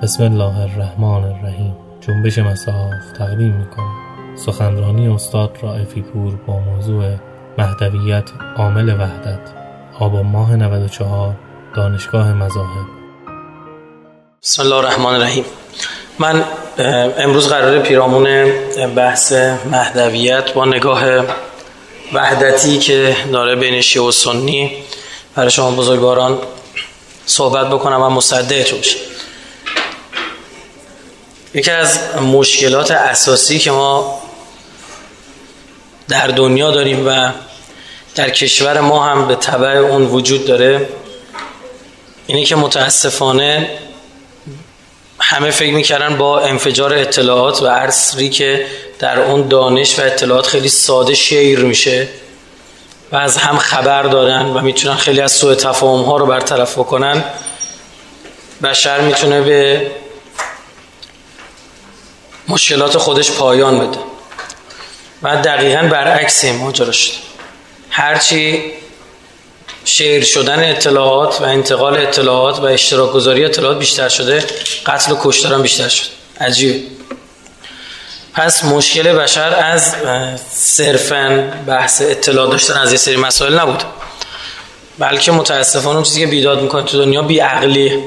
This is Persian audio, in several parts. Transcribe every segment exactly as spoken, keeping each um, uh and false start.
بسم الله الرحمن الرحیم. جنبش مصاف تقدیم می‌کنم سخنرانی استاد رائفی پور با موضوع مهدویت عامل وحدت، آبان ماه نود و چهار، دانشگاه مذاهب. بسم الله الرحمن الرحیم. من امروز قراره پیرامون بحث مهدویت با نگاه وحدتی که داره بین شیعه و سنی برای شما بزرگواران صحبت بکنم و مصدقتون بشم. یکی از مشکلات اساسی که ما در دنیا داریم و در کشور ما هم به تبع اون وجود داره اینه که متاسفانه همه فکر میکردن با انفجار اطلاعات و عصری که در اون دانش و اطلاعات خیلی ساده شیر میشه و از هم خبر دارن و میتونن خیلی از سوء تفاهم ها رو برطرف بکنن، بشر میتونه به مشکلات خودش پایان بده. و دقیقاً برعکس این ماجرا شده. هرچی شیر شدن اطلاعات و انتقال اطلاعات و اشتراک گذاری اطلاعات بیشتر شده، قتل و کشتار هم بیشتر شده. عجیب. پس مشکل بشر از صرفاً بحث اطلاع داشتن از یه سری مسائل نبود، بلکه متاسفانه اون چیزی که بیداد میکنه تو دنیا بیعقلی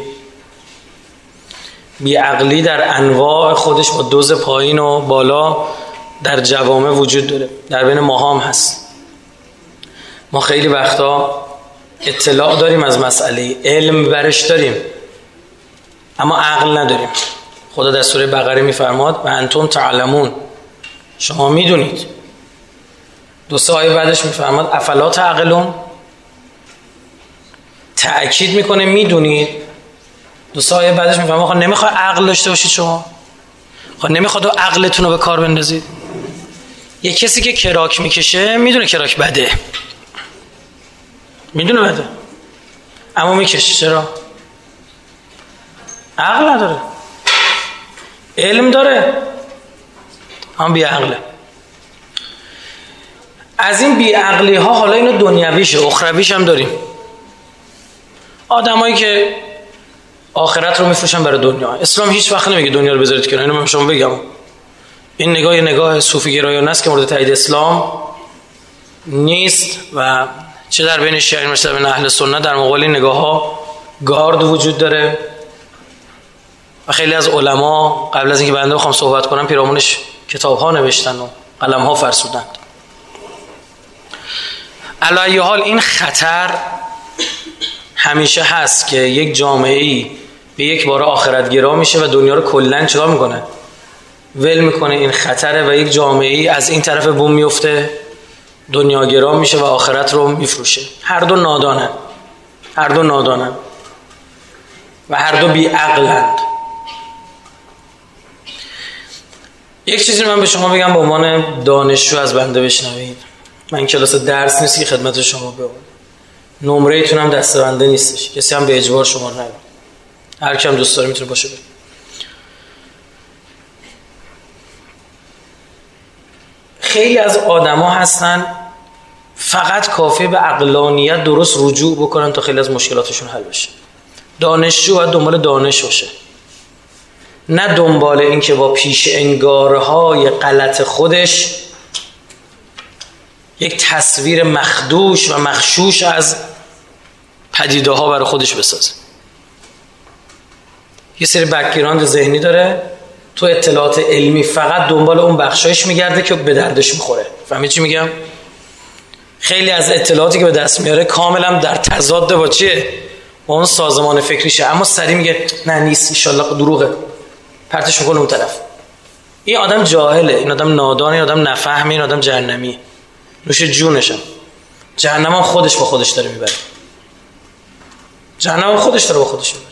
بیعقلی در انواع خودش با دوز پایین و بالا در جوامع وجود داره، در بین ما هم هست. ما خیلی وقتا اطلاع داریم از مسئله، علم برش داریم، اما عقل نداریم. خدا در سوره بقره میفرماد و انتم تعلمون، شما میدونید. دو سه آیه بعدش میفرماد افلا تعقلون، تأکید میکنه میدونید. دو سه آیه بعدش میفرماد خب نمیخواد عقل داشته باشید، شما خب نمیخواد عقلتون رو به کار بندازید. یه کسی که کراک میکشه میدونه کراک بده، میدونه بده، اما میکشه. چرا؟ عقل نداره. علم داره اما بی عقله. از این بی عقلی ها حالا اینو دنیویشه، اخرویش هم داریم. آدمایی که آخرت رو میفروشن برای دنیا. اسلام هیچ وقت نمیگه دنیا رو بذارید کنار. اینو من شما بگم، این نگاه نگاه صوفی گرایانه است که مورد تایید اسلام نیست و چه در بین شیعه و بین اهل سنت در مقابل این نگاه ها گارد وجود داره و خیلی از علما قبل از اینکه بنده بخوام صحبت کنم پیرامونش کتاب ها نوشتن و قلم ها فرسودند. علی ای حال این خطر همیشه هست که یک جامعه‌ای به یک بار آخرت گرا میشه و دنیا رو کلاً چیکار میکنه؟ ول میکنه. این خطره و یک جامعه‌ای از این طرف بوم میفته، دنیا گرا میشه و آخرت رو میفروشه. هر دو نادانن، هر دو نادانن و هر دو بی عقلند. یک چیزی من به شما بگم به عنوان دانشجو از بنده بشنوید. من کلاس درس نیست که خدمت شما بگم، نمره ایتون هم دست بنده نیستش، کسی هم به اجبار شما نگه، هر کم دوست داره میتونه باشه بره. خیلی از آدما هستن فقط کافی به عقلانیت درست رجوع بکنن تا خیلی از مشکلاتشون حل بشه. دانشجو باید دنبال دانش باشه، نه دنبال این که با پیش انگارهای غلط خودش یک تصویر مخدوش و مخشوش از پدیده ها برای خودش بسازه. یه سری بک‌گراند ذهنی داره، تو اطلاعات علمی فقط دنبال اون بخشایش میگرده که به دردش میخوره. فهمید چی میگم؟ خیلی از اطلاعاتی که به دست میاره کاملا در تضاد با چیه؟ با اون سازمان فکریشه، اما سری میگه نه نیست، ان شاءالله دروغه، پرتش میکنه اون طرف. این آدم جاهله، این آدم نادانه، این آدم نفهمه، این آدم جهنمیه. نوش جونشم. جهنم هم خودش با خودش داره میبره. جهنم هم خودش داره با خودش میبره.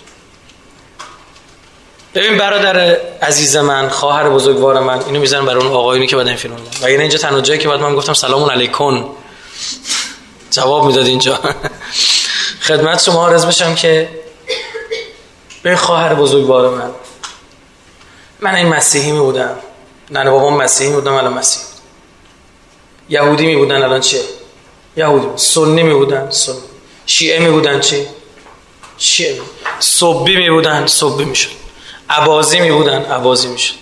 ببین برادر عزیز من، خواهر بزرگوار من، اینو میذارم برای اون آقایونی که بعد این فیلم دیدن. و یعنی اینجا تنها جایی که بعد من گفتم سلام علیکم جواب میداد اینجا. خدمت شما عرض بشم که ببین خواهر بزرگوار من، من این مسیحی می بودم، ننه بابام مسیحی می بودم، الان مسیحی. یهودی می بودن، الان چه؟ یهودی. سنی می بودن، سنی. شیعه می بودن، چه؟ شیعه. صبی می بودن، صبی می شد. اباضیمی بودن، اباضی میشد.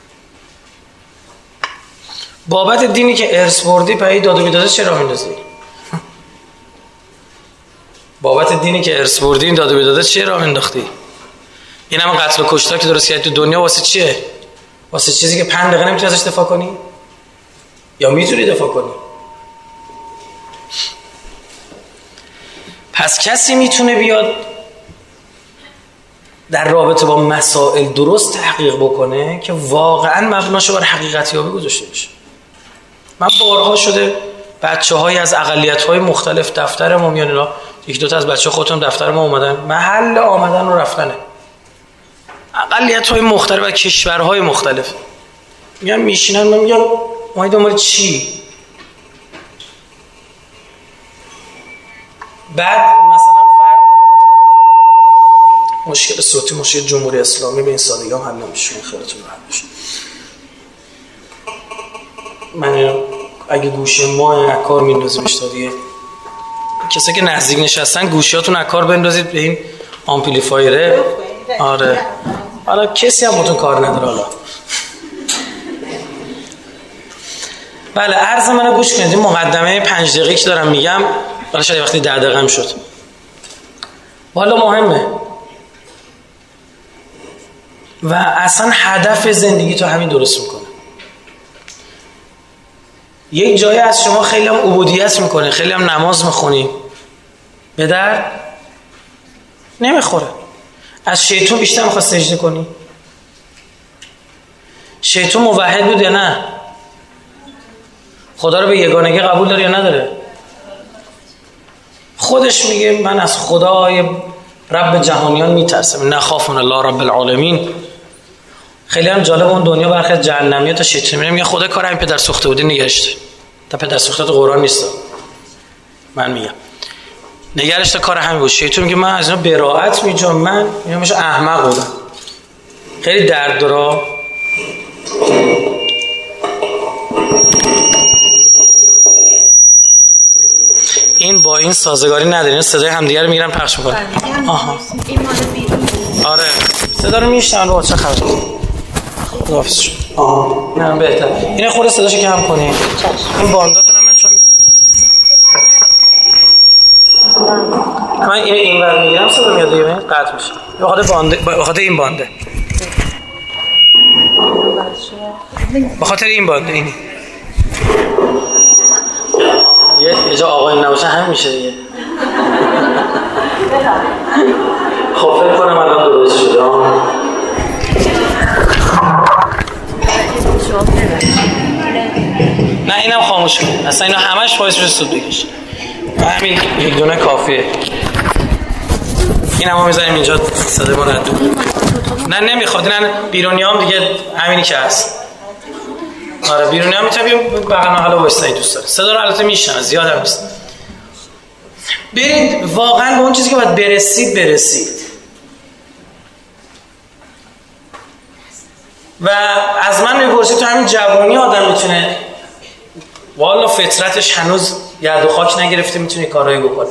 بابت دینی که ارث بردی پای داد و بیداد چرا میندازی؟ بابت دینی که ارث بردی این داد و بیداد چرا مینداختی؟ این همه قتل و کشتار که درست کردی تو دنیا واسه چیه؟ واسه چیزی که پنج دقیقه نمیتونی ازش دفاع کنی؟ یا میتونی دفاع کنی؟ پس کسی میتونه بیاد در رابطه با مسائل درست تحقیق بکنه که واقعا مبناشو بر حقیقت یابی گذاشته بشه. من بارها شده بچه های از اقلیت های مختلف دفتر ما میان، اینا یک دوتا از بچه خودتون دفتر ما اومدن، محل آمدن و رفتنه، اقلیت های مختلف و کشورهای مختلف میان میشینن، من میگم ما دنبال چی؟ بعد مثلا فرد مشکل صوتی، مشکل جمهوری اسلامی به این سادگی هم حل نمیشه، خیلیتون راحت بشه. من اگه گوشه ما اکار میندازیمش تا دیگه کسی که نزدیک نشستن گوشیاتون اکار بندازید به این آمپلیفایره. آره حالا کسی هم باتون کار نداره. حالا بله عرض منو گوش کنید. این مقدمه پنج دقیقه که دارم میگم حالا شاید وقتی ده دقیقه هم شد، والا مهمه و اصلا هدف زندگی تو همین درست میکنه. یک جایی از شما خیلی هم عبودیت میکنه، خیلی هم نماز میخونی، به درد نمیخوره. از شیطون بیشتر میخواد سجده کنی. شیطون موحد بود یا نه؟ خدا رو به یگانگی قبول داره یا نداره؟ خودش میگه من از خدای رب جهانیان میترسم، نخافون الله رب العالمین. خیلی هم جالب اون دنیا برخی از جهنمیات تا شیطان میگه خدا کار همین پدر سوخته بودی نگشته. تا پدر سوخته تو قرآن نیست، من میگم نگرش تا کار همین بود. شیطان میگه من از اینا براءت میجام، من اینا میشه احمق بودم. خیلی درد داره. این با این سازگاری نداره، این صدای همدیگه رو میگیرن پخش میکنن. آها این مال بیرون. آره صدا رو میشنن. رو چه خبر؟ خداحافظ شد. آها نه بهتر. اینه خود صداشو کم کنی. این بانداتون هم من چون من این اینور میگیرم صدا میاد دیگه قطع میشه. به خاطر بانده، به خاطر این بانده. به خاطر این بانده اینی. یه جا آقایی نباشه هم میشه دیگه. خب فکر کنم الان درست شده. نه اینم خاموش کن، اصلا اینا همش باعث میشه سود بکشه. همین یک دونه کافیه. این هم میذاریم اینجا صدای ما ردو. نه نمیخواد، نه بیرونی هم دیگه همینی که هست. آره بیرونی هم میتونم بیم بقیه محلا بایستایی دوست داره. صدا رو علته میشنم، زیاد هم نیست. برید واقعا به اون چیزی که باید برسید برسید. و از من میپرسید تو همین جوانی آدم میتونه والا فطرتش هنوز گرد و خاک نگرفته میتونه کارایی بکنه.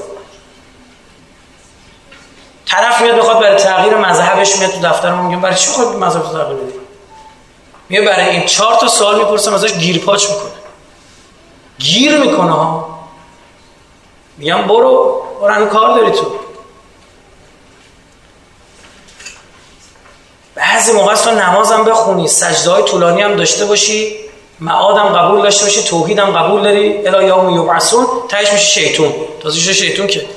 طرف میاد بخواد برای تغییر مذهبش میاد تو دفترمون میگم برای چی خود مذهب تو تغییر بدی؟ میگه برای این چهار تا سوال میپرسم ازش گیر پاچ میکنه. گیر میکنه ها. میگم برو برو همین کار داری تو. بعضی موقع است تو نمازم بخونی، سجده‌های طولانی هم داشته باشی، معادم قبول داشته باشی، توحیدم قبول داری، الی یوم یبعثون، تهش میشه شیطون. تازه میشه شیطون که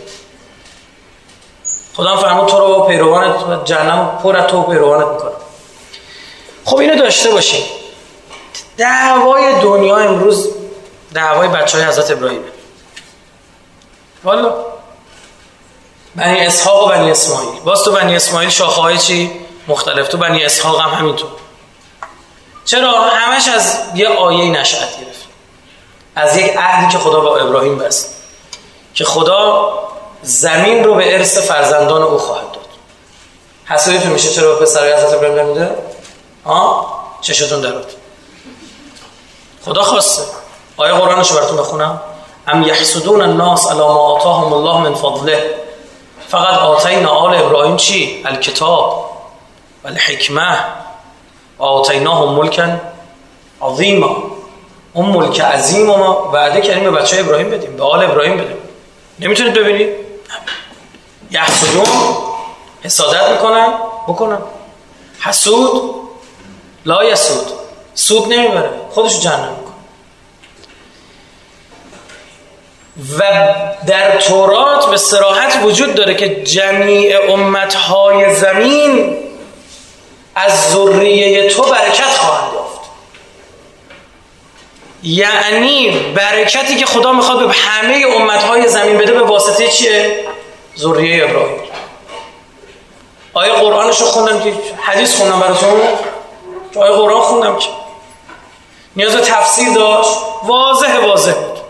خدا فرمود تو رو پیروانت جهنم پر از تو پیروانت میکنه. خب اینو داشته باشیم. دعوای دنیا امروز دعوای بچهای حضرت ابراهیمه. والا بنی اسحاق و بنی اسماعیل. باز تو بنی اسماعیل شاخه‌های چی مختلف، تو بنی اسحاق هم همینطور. چرا؟ همش از یه آیه نشأت گرفت، از یک عهدی که خدا با ابراهیم بست که خدا زمین رو به ارث فرزندان او خواهد داد. حسودیتون میشه چرا به پسرای حضرت ابراهیم نمیده؟ آه چشتون درات. خدا خواسته. آیه قرآنشو براتون بخونم. ام یحسدون الناس علی ما آتاهم الله من فضله فقط آتینا آل ابراهیم چی؟ الکتاب ولی حکمه آتیناهم ملکا عظیما، اون ملک عظیم ما وعده کردیم به بچه ابراهیم بدیم، به آل ابراهیم بدیم. نمیتونید ببینید؟ یحسدون، حسادت میکنن، بکنن. حسود لا یسود، سود نمیبره، خودشو جهنم میکنه. و در تورات به صراحت وجود داره که جمیع امتهای زمین از ذریه تو برکت خواهند یافت. یعنی برکتی که خدا میخواد به همه امتهای زمین بده به واسطه چیه؟ ذریه ابراهیم. آیه قرآنشو خوندم که حدیث خوندم براتون، آیه قرآن خوندم که نیاز به تفسیر داشت، واضح واضح بود.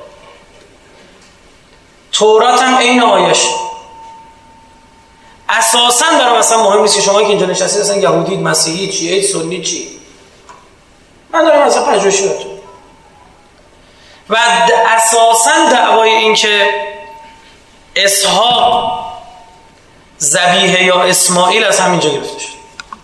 تورات هم این آیش اساساً برام اصلا مهم نیست که شما که اینجا نشستید اصلا یهودید، مسیحی، چیه، سنی، چی. من دارم اصلا پژوهشی بهتون. و اساساً دعوای این که اسحاق ذبیحه یا اسماعیل از همینجا گرفته شد.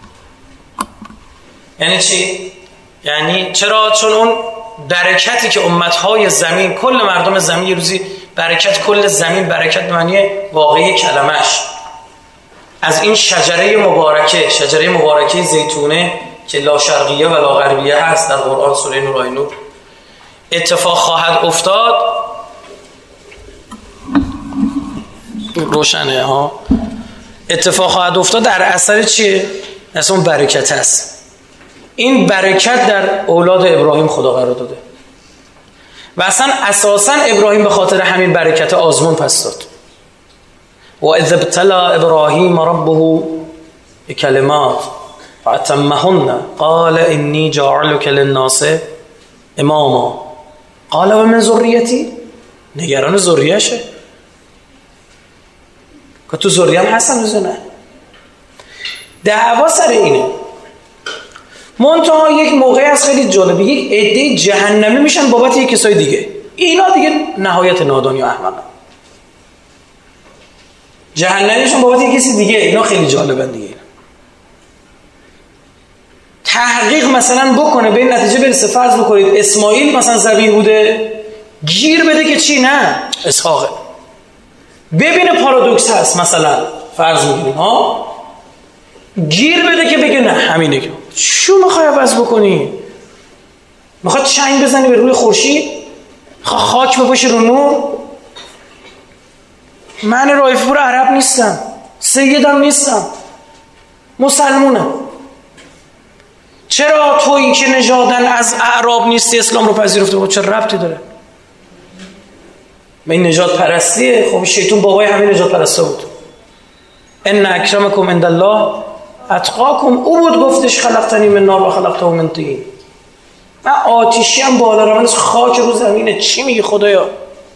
یعنی چی؟ یعنی چرا؟ چون اون برکتی که امتهای زمین، کل مردم زمین یه روزی برکت، کل زمین برکت به معنی واقعی کلمش، از این شجره مبارکه، شجره مبارکه زیتونه که لا شرقیه و لا غربیه هست در قرآن سوره نور آیه نور، اتفاق خواهد افتاد. روشنه ها. اتفاق خواهد افتاد در اثر چیه؟ اصلا برکت هست. این برکت در اولاد ابراهیم خدا قرار داده و اصلا اساسا ابراهیم به خاطر همین برکت آزمون پس داد. و اذ ابتلى ابراهیم ربه بکلمات فاتمهن قال انی جاعلک للناس اماما قال و من ذریتی، نگران ذریه‌شه که تو ذریه هم هستن روزه نه. دعوا سر اینه. منتها یک موقعی از خیلی جالبه، یک عده جهنمی میشن بابت یک کسای دیگه. اینا دیگه نهایت نادانی و احمقن. جهنمی میشن بابت یک کسی دیگه. اینا خیلی جالبن دیگه. تحقیق مثلا بکنه به این نتیجه برسه، فرض بکنید اسماعیل مثلا ذبیح بوده، گیر بده که چی؟ نه، اسحاقه. ببینه پارادوکس هست، مثلا فرض میگیریم ها، گیر بده که بگه نه همینه. که چو میخوای عوض بکنی؟ میخواد چنگ بزنی به روی خورشید؟ خاک بپاشی رو نور؟ من رایفی پور عرب نیستم، سیدم نیستم، مسلمونم. چرا تویی که نژادن از اعراب نیستی اسلام رو پذیرفته بود؟ چه ربطی داره؟ به این نژاد پرستیه. خب شیطان بابای همین نژاد پرستا بود. ان اکرمکم عند الله اتقاکم. او بود گفتش خلقتنی من نار و خلقته من طین. من آتیشی هم بالا رو، من خاک رو زمینه. چی میگی خدایا؟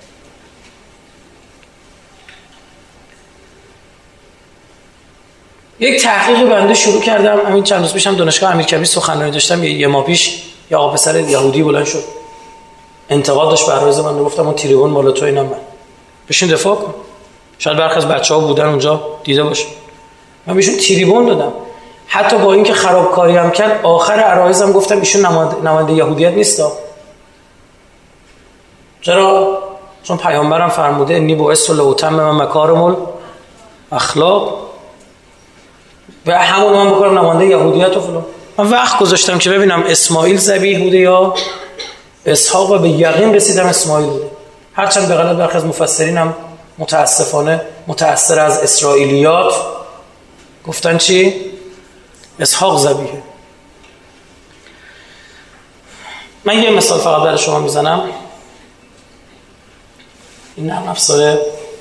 یک تحقیقی بنده شروع کردم همین چند روز پیشم دانشگاه امیرکبیر سخنرانی داشتم. یه ماه پیش یه آقا پسر یهودی بلند شد انتقاد داشت بر روز من. گفتم اون تریبون مال تو، اینم من. بشین دفاع کن. شاید برخی از بچه‌ها بودن اونجا دیده باشه. من بهشون تریبون دادم. حتی با اینکه خرابکاری هم کرد، آخر عرایزم گفتم ایشون نماینده یهودیت نیستا. چرا؟ چون پیامبرم فرموده انی بعثت لاتمم مکارم الاخلاق. و همون من بکنم نماینده یهودیت و فلان. من وقت گذاشتم که ببینم اسماعیل ذبیح بوده یا اسحاق، و به یقین رسیدم اسماعیل بوده. هرچند به غلط برخی از مفسرینم متاسفانه متأثر از اسرائیلیات گفتن چی؟ اسحاق ذبیحه. من یه مثال فقط برای شما میزنم. این نرم افزار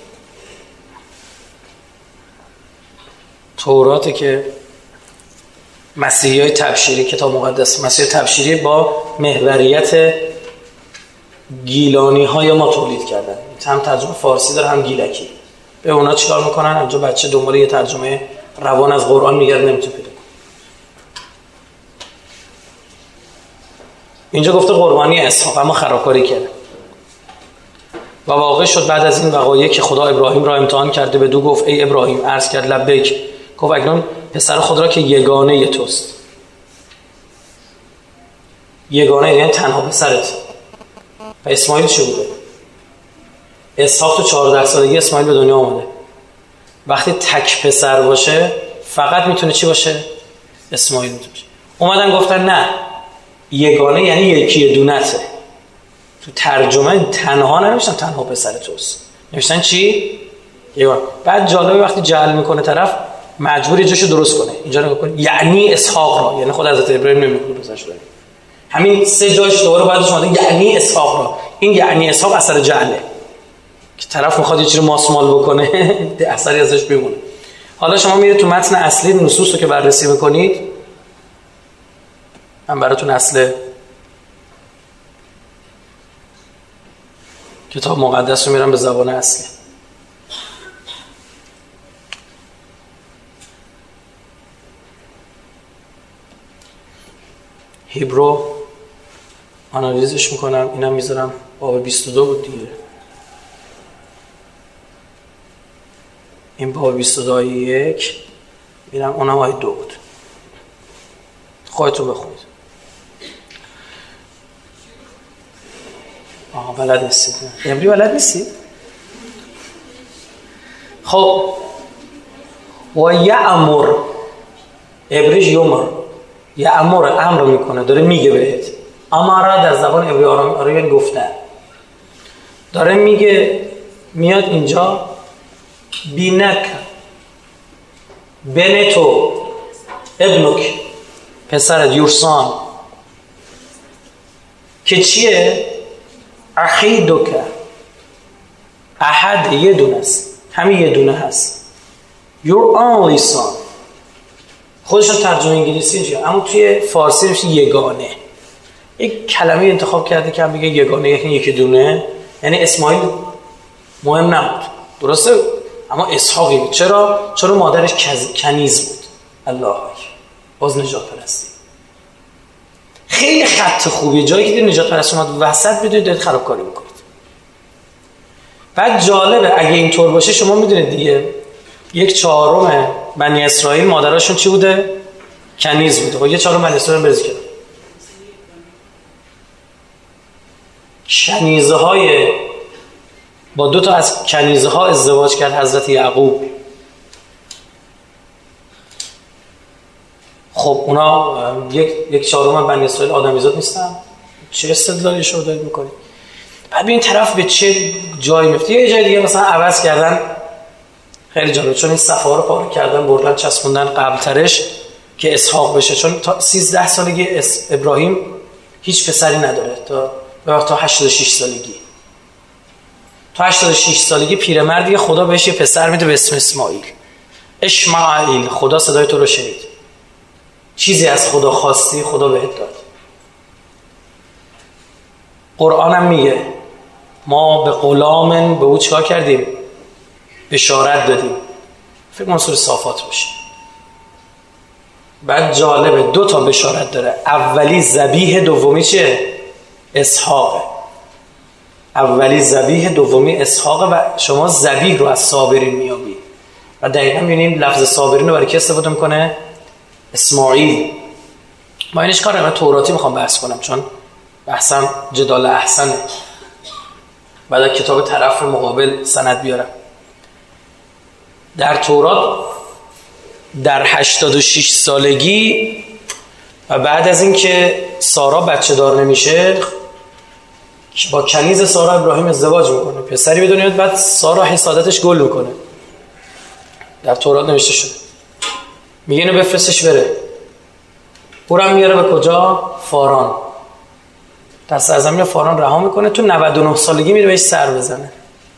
توراته که مسیحی های تبشیری، کتاب مقدس مسیحی تبشیری با محوریت گیلانی های ما تولید کردن. هم ترجمه فارسی داره هم گیلکی. به اونا چیکار میکنن؟ اینجا بچه دنبال یه ترجمه روان از قرآن میگرد، نمیتونه پیدا. اینجا گفته قربانی اسحاق، اما خرابکاری کرده. و واقع شد بعد از این وقایع که خدا ابراهیم را امتحان کرده، به دو گفت ای ابراهیم، عرض کرد لبیک گفت اکنون پسر خود را که یگانه توست. یگانه یعنی تنها پسرت. و اسماعیل چه بوده؟ اسحاق تو چهارده سالگی اسماعیل به دنیا آمده. وقتی تک پسر باشه فقط میتونه چی باشه؟ اسماعیل میتونه باشه. اومدن گفتن نه، یگانه یعنی یکی دونته. تو ترجمه تنها ننوشتن تنها پسر توست، نوشتن چی؟ یگانه. بعد جالبه وقتی جعل میکنه طرف مجبوری جاشو درست کنه، اینجا نگاه کن یعنی اسحاق را، یعنی خود حضرت ابراهیم نمیگه پسرش رو. همین سه جاش دوباره بعدش اومده یعنی اسحاق را. این یعنی اسحاق اثر جعله که طرف میخواد یه چیزی ماسمال بکنه اثری ازش بمونه. حالا شما میرید تو متن اصلی نصوص رو که بررسی میکنید، من براتون اصل کتاب مقدس رو میرم به زبان اصلی. هیبرو آنالیزش میکنم، اینم میذارم باب بیست و دو بود دیگه. این باب بیست و دو آیه یک، میرم اونم آیه دو بود. خودتون بخونید. آها بلد نیستید، عبری بلد نیستید. خب و یأمر، عبریش یمر، یأمر امر میکنه، داره میگه بهت. امر در زبان عبری آرامی یعنی گفته، داره میگه. میاد اینجا بینک بین تو ابنک پسرت یورسان که چیه؟ اخیدک، احد یه دونه است، همین یه دونه هست. your only son. خودشون ترجمه انگلیسی چیه؟ اما توی فارسی میشه یگانه. یک کلمه انتخاب کرده که هم بگه یگانه یعنی یکی دونه، یعنی اسماعیل مهم نبود، درسته؟ اما اسحاقی بود. چرا؟ چرا مادرش کنیز بود. الله اکبر، باز نجات پرستی. خیلی خط خوبیه. جایی که نجات پرستی اومد وسط بدونید دارید خرابکاری میکنید. بعد جالبه اگه اینطور باشه، شما میدونید دیگه یک چهارم بنی اسرائیل مادرشون چی بوده؟ کنیز بوده. خب یه چهارم بنی اسرائیل برزی کرد. کنیزه های با دو تا از کنیزه ها ازدواج کرد حضرت یعقوب. خب اونا یک یک چهارم بنی اسرائیل آدمیزاد نیستن؟ چه استدلالی شو دارید میکنید؟ بعد ببین طرف به چه جایی میفته. یه جای دیگه مثلا عوض کردن، خیلی جالب، چون این صفحه رو پاره کردن بردن چسبوندن قبلترش که اسحاق بشه، چون تا سیزده سالگی ابراهیم هیچ پسری نداره تا تا هشتاد و شش سالگی. تا هشتاد و شش سالگی پیرمردی خدا بهش یه پسر میده به اسم اسماعیل. اشمعیل، خدا صدای تو رو شنید. چیزی از خدا خواستی خدا بهت داد. قرآن هم میگه ما به غلام به او چیکار کردیم؟ بشارت دادیم. فکر کنم سوره صافات باشه. بعد جالبه دو تا بشارت داره. اولی ذبیح، دومی چیه؟ اسحاق. اولی ذبیح، دومی اسحاق. و شما ذبیح رو از صابرین میابی. و دقیقا میبینیم لفظ صابرین رو برای کی استفاده میکنه؟ اسماعیل. ما اینش کار من توراتی میخوام بحث کنم، چون بحثم جدال احسنه. بعد از کتاب طرف مقابل سند بیارم. در تورات در هشتاد و شش سالگی و بعد از اینکه سارا بچه دار نمیشه، با کنیز سارا ابراهیم ازدواج میکنه، پسری به دنیا میاد. بعد سارا حسادتش گل میکنه. در تورات نوشته شده. میگه اینو بفرستش بره. اونم میاره به کجا؟ فاران. در سرزمین فاران رها میکنه. تو نود و نه سالگی میره بهش سر بزنه.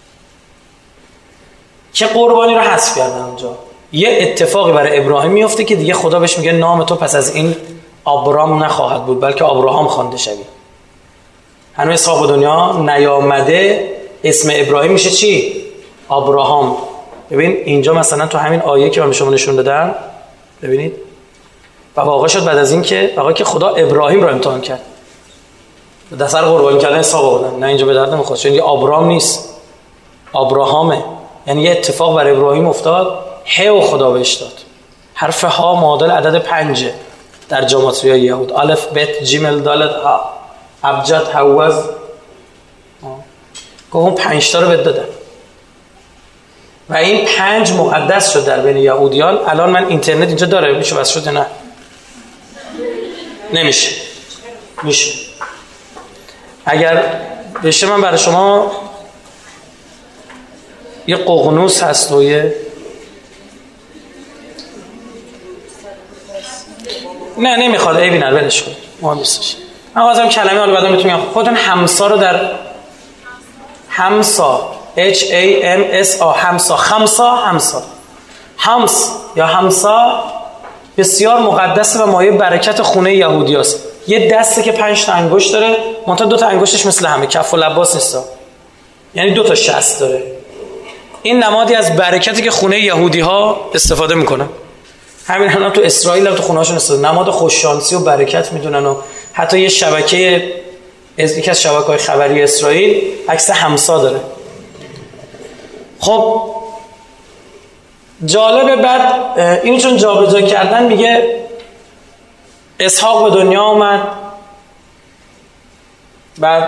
که قربانی رو حذف کردن اونجا. یه اتفاقی برای ابراهیم میفته که دیگه خدا بهش میگه نام تو پس از این ابرام نخواهد بود، بلکه ابراهام خوانده شوی. هنوز اسحاق دنیا نیامده، اسم ابراهیم میشه چی؟ ابراهام. ببین اینجا مثلا تو همین آیه که من به شما نشون دادم، ببینید و واقع شد بعد از این که واقعا که خدا ابراهیم رو امتحان کرد، در سر قربانی کردن اسحاق بودن. نه اینجا به درد نمیخواد، چون اینجا ابرام نیست، ابراهامه. یعنی یه اتفاق برای ابراهیم افتاد، هی و خدا بهش داد. حرف ها معادل عدد پنجه در جماتری یهود. الف بت جیمل دالت ها ابجد حوز. گفتم پنج تا رو بد دادم و این پنج مقدس شد در بین یهودیان. الان من اینترنت اینجا داره، میشه بس شد نه؟ نمیشه. میشه. اگر بشه من برای شما یه ققنوس هست و یه نه نمیخواد عیبی نداره ولش کن مهم نیستش. من خواستم کلمه حالا بعدا میتونم خودتون همسا رو در همسا H A M S A همسا خمسا همسا همس یا همسا بسیار مقدسه و مایه برکت خونه یهودی هست. یه دسته که پنج تا انگشت داره منتها دو تا انگشتش مثل همه کف و لباس نیستا، یعنی دو تا شست داره. این نمادی از برکتی که خونه یهودی ها استفاده میکنن. همین هم تو اسرائیل هم تو خونه هاشون استفاده نماد خوششانسی و برکت میدونن و حتی یه شبکه از یکی از شبکه‌های خبری اسرائیل عکس همسا داره. خب جالبه. بعد اینو چون جابجا کردن میگه اسحاق به دنیا اومد، بعد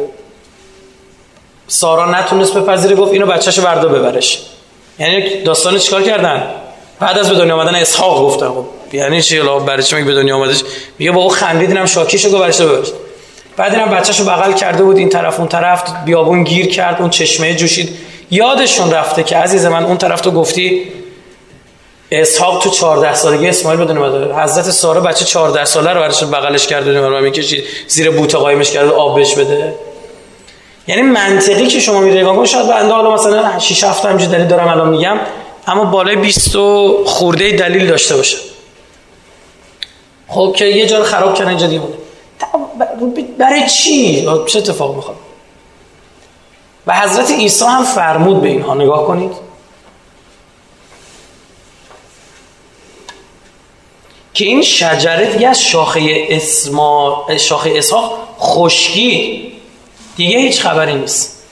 سارا نتونست بپذیره، گفت اینو بچه‌شو بردا ببرش. یعنی داستان چیکار کردن؟ بعد از به دنیا اومدن اسحاق گفتن خب یعنی چی؟ الله برای چی میگه به دنیا اومدش؟ میگه بابا خندیدینم شاکیشو گفت برش ببرش. بعد اینم بچه‌شو بغل کرده بود این طرف اون طرف، بیابون گیر کرد، اون چشمه جوشید. یادشون رفته که عزیز من اون طرف تو گفتی اسحاق تو چهارده سالگی اسماعیل بدون اومده. حضرت سارا بچه چهارده ساله رو برش بغلش کرد و نمیدونم میکشید زیر بوته قایمش کرد و آب بهش بده. یعنی منطقی که شما میگید نگاه کن شاید بنده حالا مثلا شش هفت همینجوری دلیل دارم الان میگم، اما بالای بیست خورده دلیل داشته باشه. خب که یه جا خراب کردن اینجا دیگه برای چی؟ چه اتفاق میخواد؟ و حضرت عیسی هم فرمود به اینها. نگاه کنید که این شجره دیگه از شاخه اسما شاخه اسحاق خشکی دیگه هیچ خبری نیست.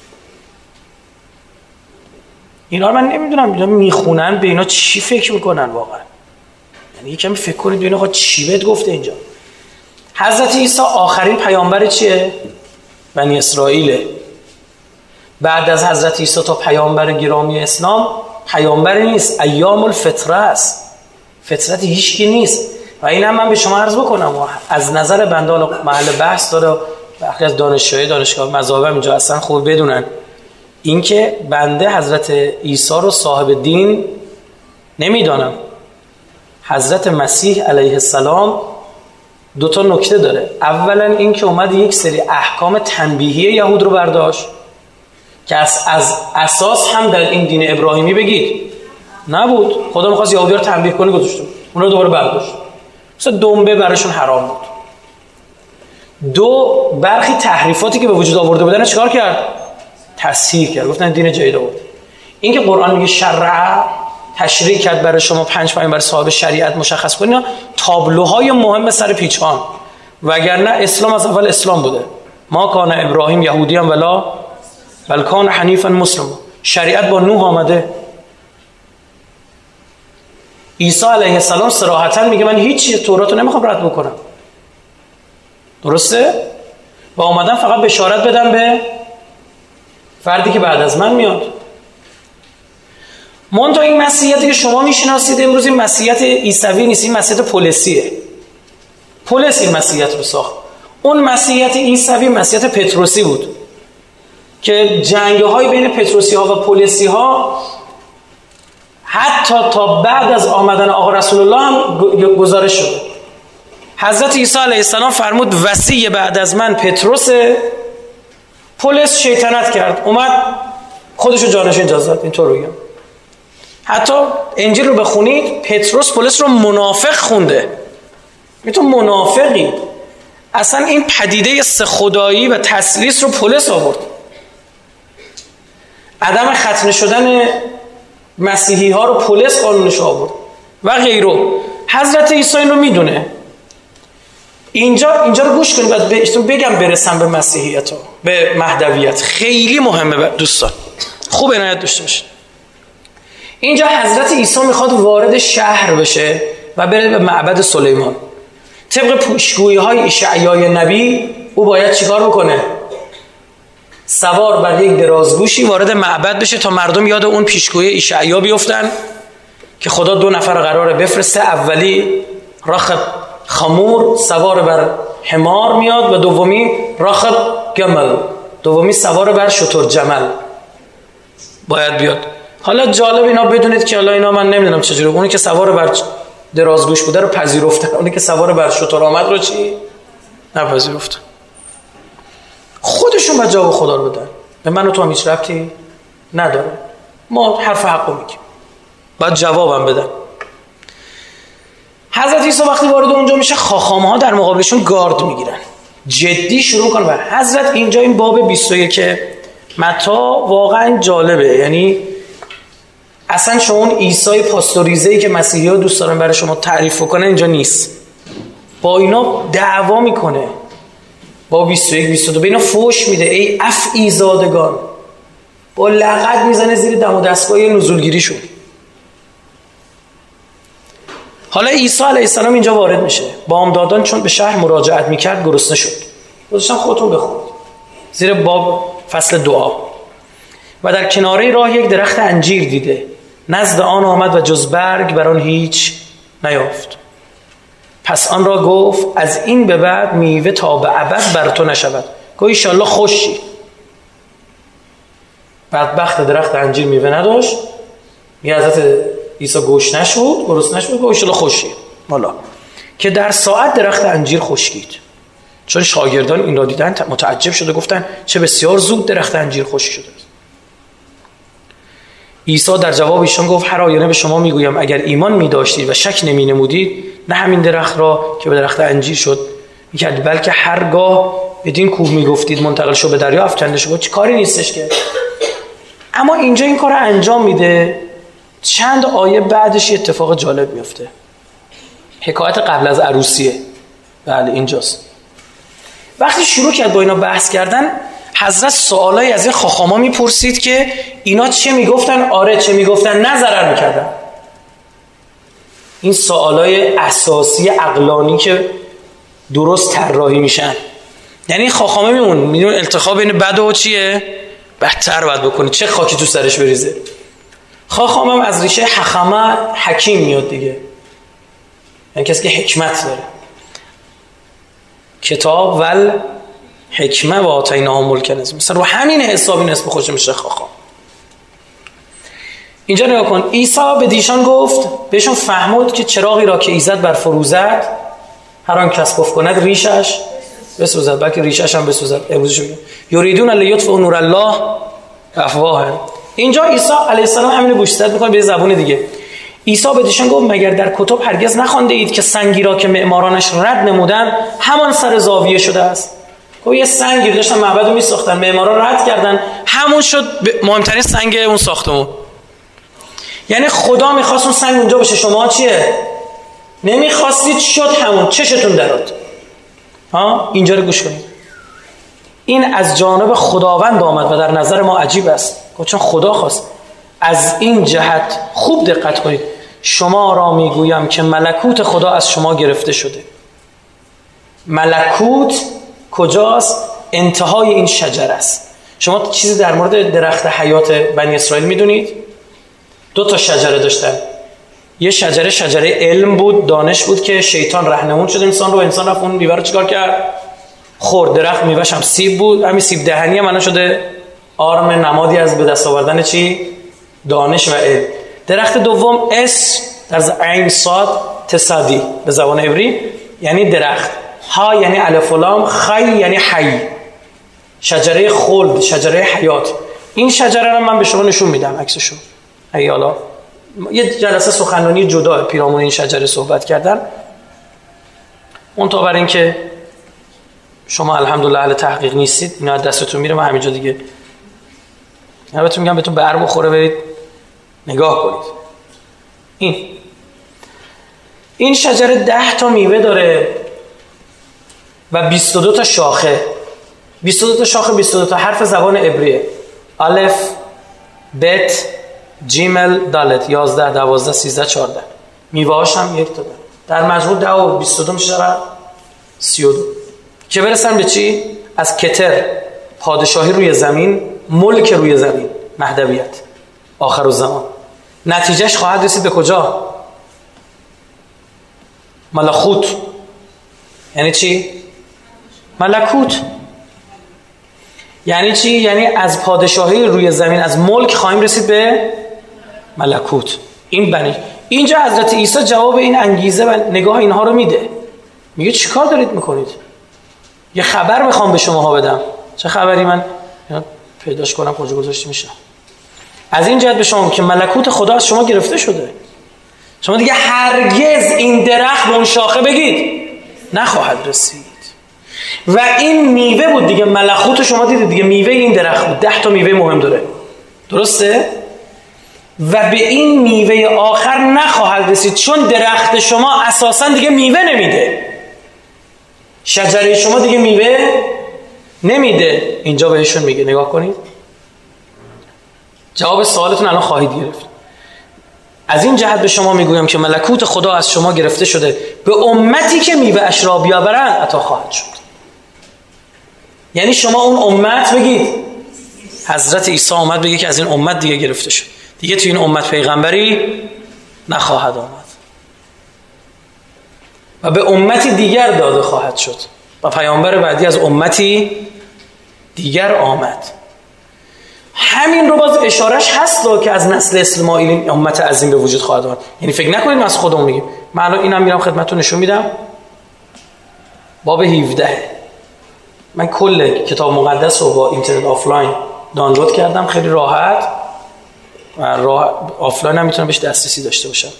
اینا رو من نمیدونم اینا میخونن به اینا چی فکر میکنن واقعا. یعنی یکم فکر کنید ببینید آقا چی بهت گفته اینجا. حضرت عیسی آخرین پیامبر چیه؟ بنی اسرائیله. بعد از حضرت عیسی تا پیامبر گرامی اسلام پیامبری نیست، ایام الفطره است. فطرت هیچکی نیست. و اینم من به شما عرض بکنم و از نظر بنده محل بحث داره. برخی از دانشجوهای دانشگاه مذاهب اینجا اصلا خوب بدونن این که بنده حضرت عیسی رو صاحب دین نمیدانم. حضرت مسیح علیه السلام دو تا نکته داره. اولا این که اومد یک سری احکام تنبیهی یهود رو برداشت که از, از اساس هم در این دین ابراهیمی بگید نبود. خدا می‌خواست یهودی رو تنبیه کنه گذاشت اون رو دوباره برداشت. مثلا دنبه براشون حرام بود. دو برخی تحریفاتی که به وجود آورده بودن چیکار کرد؟ تصحیح کرد. گفتن دین جدید آورد. این که قرآن میگه شرع تشریع کرد برای شما پنج پیامبر صاحب شریعت مشخص کنین، تابلوهای مهم سر پیچان. وگرنه اسلام از اول اسلام بوده. ما کان ابراهیم یهودیان ولا بل کان حنیفا مسلم. شریعت با نوح آمده. عیسی علیه السلام صراحتا میگه من هیچ تورات رو نمیخوام رد بکنم. درسته؟ و اومدم فقط بشارت بدم به فردی که بعد از من میاد. منتها این مسیحیتی که شما میشناسید امروز این مسیحیت عیسوی نیست، این مسیحیت پولسیه. پولس این مسیحیت رو ساخت. اون مسیحیت عیسوی مسیحیت پتروسی بود که جنگ‌های بین پتروسی ها و پولسی ها حتی تا بعد از آمدن آقا رسول الله هم گزارش شده. حضرت عیسی علیه السلام فرمود وصی بعد از من پتروس. پولس شیطنت کرد اومد خودشو جانشین اجازه داد. اینطور بگم حتی انجیل رو بخونید پتروس پولس رو منافق خونده. میتون منافقی. اصلا این پدیده سه خدایی و تثلیث رو پولس آورد. عدم ختنه شدن مسیحی ها رو پولس قانونش آورد و غیره. حضرت عیسی این رو میدونه. اینجا اینجا رو گوش کنید بعد بهتون بگم برسم به مسیحیت ها به مهدویت. خیلی مهمه دوستان، خوب عنایت داشته باشید. اینجا حضرت عیسی میخواد وارد شهر بشه و بره به معبد سلیمان. طبق پیشگویی های اشعیای نبی او باید چیکار بکنه؟ سوار بر یک درازگوشی وارد معبد بشه تا مردم یاد اون پیشگویی اشعیا بیفتن که خدا دو نفر قراره بفرسته. اولی راخب خمور سوار بر حمار میاد و دومی راخب گمل، دومی سوار بر شتر جمل باید بیاد. حالا جالب اینا بدونید که حالا اینا من نمیدونم چجوری، اونی که سوار بر درازگوش بوده رو پذیرفتن، اونی که سوار بر شتر آمد رو چی؟ نپذیرفتن. خودشون باید جواب خدا رو بدن. به من و تو هم هیچ ربطی نداره، ما حرف حق رو میگیم، باید جوابم بدن. حضرت عیسی وقتی وارد اونجا میشه خاخام‌ها در مقابلشون گارد میگیرن، جدی شروع کنن. و حضرت اینجا این باب بیست و یک متی واقعا جالبه، یعنی اصلا شما اون عیسی پاستوریزه‌ای که مسیحی‌ها دوست دارن برای شما تعریف کنن اینجا نیست. با اینا دعوا میکنه، با بیست و یک بیست و دو به اینا فوش میده، ای افعی زادگان، با لغت میزنه زیر دم و دستگاه نزولگیریشون. حالا عیسی علیه السلام اینجا وارد میشه. بامدادان چون به شهر مراجعت میکرد گرسنه شد. گذاشتم خودتون بخونید زیر باب فصل دعا. و در کناره راه یک درخت انجیر دیده، نزد آن آمد و جز برگ بر آن هیچ نیافت. پس آن را گفت از این به بعد میوه تا به ابد بر تو نشود. گفت ان شاءالله خوشی. بدبخت درخت انجیر میوه نداشت. میگه حضرت عیسی گوش نشد، گرسنه نشد، گفت ان شاءالله خوشی. والا که در ساعت درخت انجیر خشکید. چون شاگردان این را دیدن متعجب شده، گفتن چه بسیار زود درخت انجیر خشک شده. عیسی در جواب ایشان گفت هر آینه به شما میگویم اگر ایمان می‌داشتید و شک نمی‌نمودید نه همین درخت را که به درخت انجیر شد می‌کرد، بلکه هرگاه بدین کوه میگفتید منتقل شو به دریا افکنده شو. چه کاری نیستش که. اما اینجا این کار انجام میده. چند آیه بعدش یه اتفاق جالب میفته. حکایت قبل از عروسیه. بله اینجاست. وقتی شروع کرد با اینا بحث کردن، حضرت سوالایی از این خاخاما میپرسید که اینا چه میگفتن آره، چه میگفتن نه، ضرر میکردن. این سوالای اساسی عقلانی که درست طراحی میشن. یعنی خاخامه میمون میدون التخاب بین بد و چیه؟ بهتر باید بکنی، چه خاکی تو سرش بریزه. خاخامه هم از ریشه حخامه حکیم میاد دیگه، یعنی کسی که حکمت داره. کتاب ول حکمه و آتیناه ملک عظیم، مثلا رو همین حسابی نسب خودش میشه خاخام. اینجا نگاه کن، عیسی به دیشان گفت، بهشون فهمود که چراغی را که ایزد بر فروزد هر آن کس گفت کند ریشش بسوزد، بلکه ریشش هم بسوزد. امروزش بگیم یریدون لیطفئوا نور الله افواههم. اینجا عیسی علیه السلام همین گوشزد میکنه به زبون دیگه. عیسی به دیشان گفت مگر در کتب هرگز نخوانده اید که سنگی را که معمارانش رد نمودن همان سر زاویه شده است. گفت یه سنگی داشتن معبدو میساختن، معماران رد کردن، همون شد مهمترین سنگ اون ساختمون. یعنی خدا میخواست اون سنگ اونجا باشه، شما چیه؟ نمیخواستید، شد همون، چشتون درات. ها اینجا رو گوش کنید. این از جانب خداوند آمد و در نظر ما عجیب است. چون خدا خواست. از این جهت خوب دقت کنید. شما را میگویم که ملکوت خدا از شما گرفته شده. ملکوت کجاست؟ انتهای این شجره است. شما چیزی در مورد درخت حیات بنی اسرائیل میدونید؟ دو تا شجره داشتن. یه شجره شجره علم بود، دانش بود که شیطان راهنمون شد انسان رو، انسان رفت اون میوه رو چیکار کرد؟ خورد. درخت میوه‌ش هم سیب بود، همین سیب دهنی هم الان شده آرم، نمادی از به دست آوردن چی؟ دانش و علم. درخت دوم اس در عین صاد تصدی به زبان عبری یعنی درخت، ها یعنی الف و لام، خی یعنی حی، شجره خلد، شجره حیات. این شجره رو من به شما نشون میدم عکسشو. اگه حالا یه جلسه سخنرانی جدا پیرامون این شجره صحبت کردن، اون تا برای اینکه شما الحمدلله اهل تحقیق نیستید اینا دستتون میره، ما همینجا دیگه البته میگم بهتون بر بخوره برید نگاه کنید. این این شجره ده تا میوه داره و بیست و دو تا شاخه. بیست و دو تا شاخه، بیست و دو تا حرف زبان عبریه. الف، بت، جیمل دالت یازده دوازده سیزده چهارده میوه هاش هم یک تا ده در مجموع ده و بیست و دو میشه سی و دو که برسن به چی؟ از کتر پادشاهی روی زمین، ملک روی زمین، مهدویت، آخرالزمان. نتیجهش خواهد رسید به کجا؟ ملکوت. یعنی چی؟ ملکوت. یعنی چی؟ یعنی از پادشاهی روی زمین، از ملک خواهیم رسید به ملکوت. این بنی اینجا حضرت عیسی جواب این انگیزه و نگاه اینها رو میده. میگه چی کار دارید میکنید؟ یه خبر میخوام به شماها بدم. چه خبری؟ من پیداش کنم کجا گذاشته میشه. از این جهت به شما که ملکوت خدا از شما گرفته شده. شما دیگه هرگز این درخت به اون شاخه بگید نخواهد رسید. و این میوه بود دیگه، ملکوت شما دیدید دیگه، میوه این درخت بود. ده تا میوه مهم داره، درسته؟ و به این میوه آخر نخواهد رسید، چون درخت شما اساسا دیگه میوه نمیده. شجره شما دیگه میوه نمیده. اینجا بهشون میگه نگاه کنید، جواب سوالتون الان خواهید گرفت. از این جهت به شما میگویم که ملکوت خدا از شما گرفته شده، به امتی که میوه اش را بیاورند عطا خواهد شد. یعنی شما اون امت بگید، حضرت عیسی اومد بگه که از این امت دیگه گرفته شد، دیگه تو این امت پیغمبری نخواهد آمد و به امتی دیگر داده خواهد شد و پیامبر بعدی از امتی دیگر آمد. همین رو باز اشارش هست که از نسل اسماعیل این امت عظیم به وجود خواهد آمد. یعنی فکر نکنید ما از خودمون میگیم. من الان اینم میرم خدمتتون نشون میدم، باب هفده. من کل کتاب مقدس رو با اینترنت آفلاین دانلود کردم، خیلی راحت و راه آفلاین هم میتونم بهش دسترسی داشته باشم.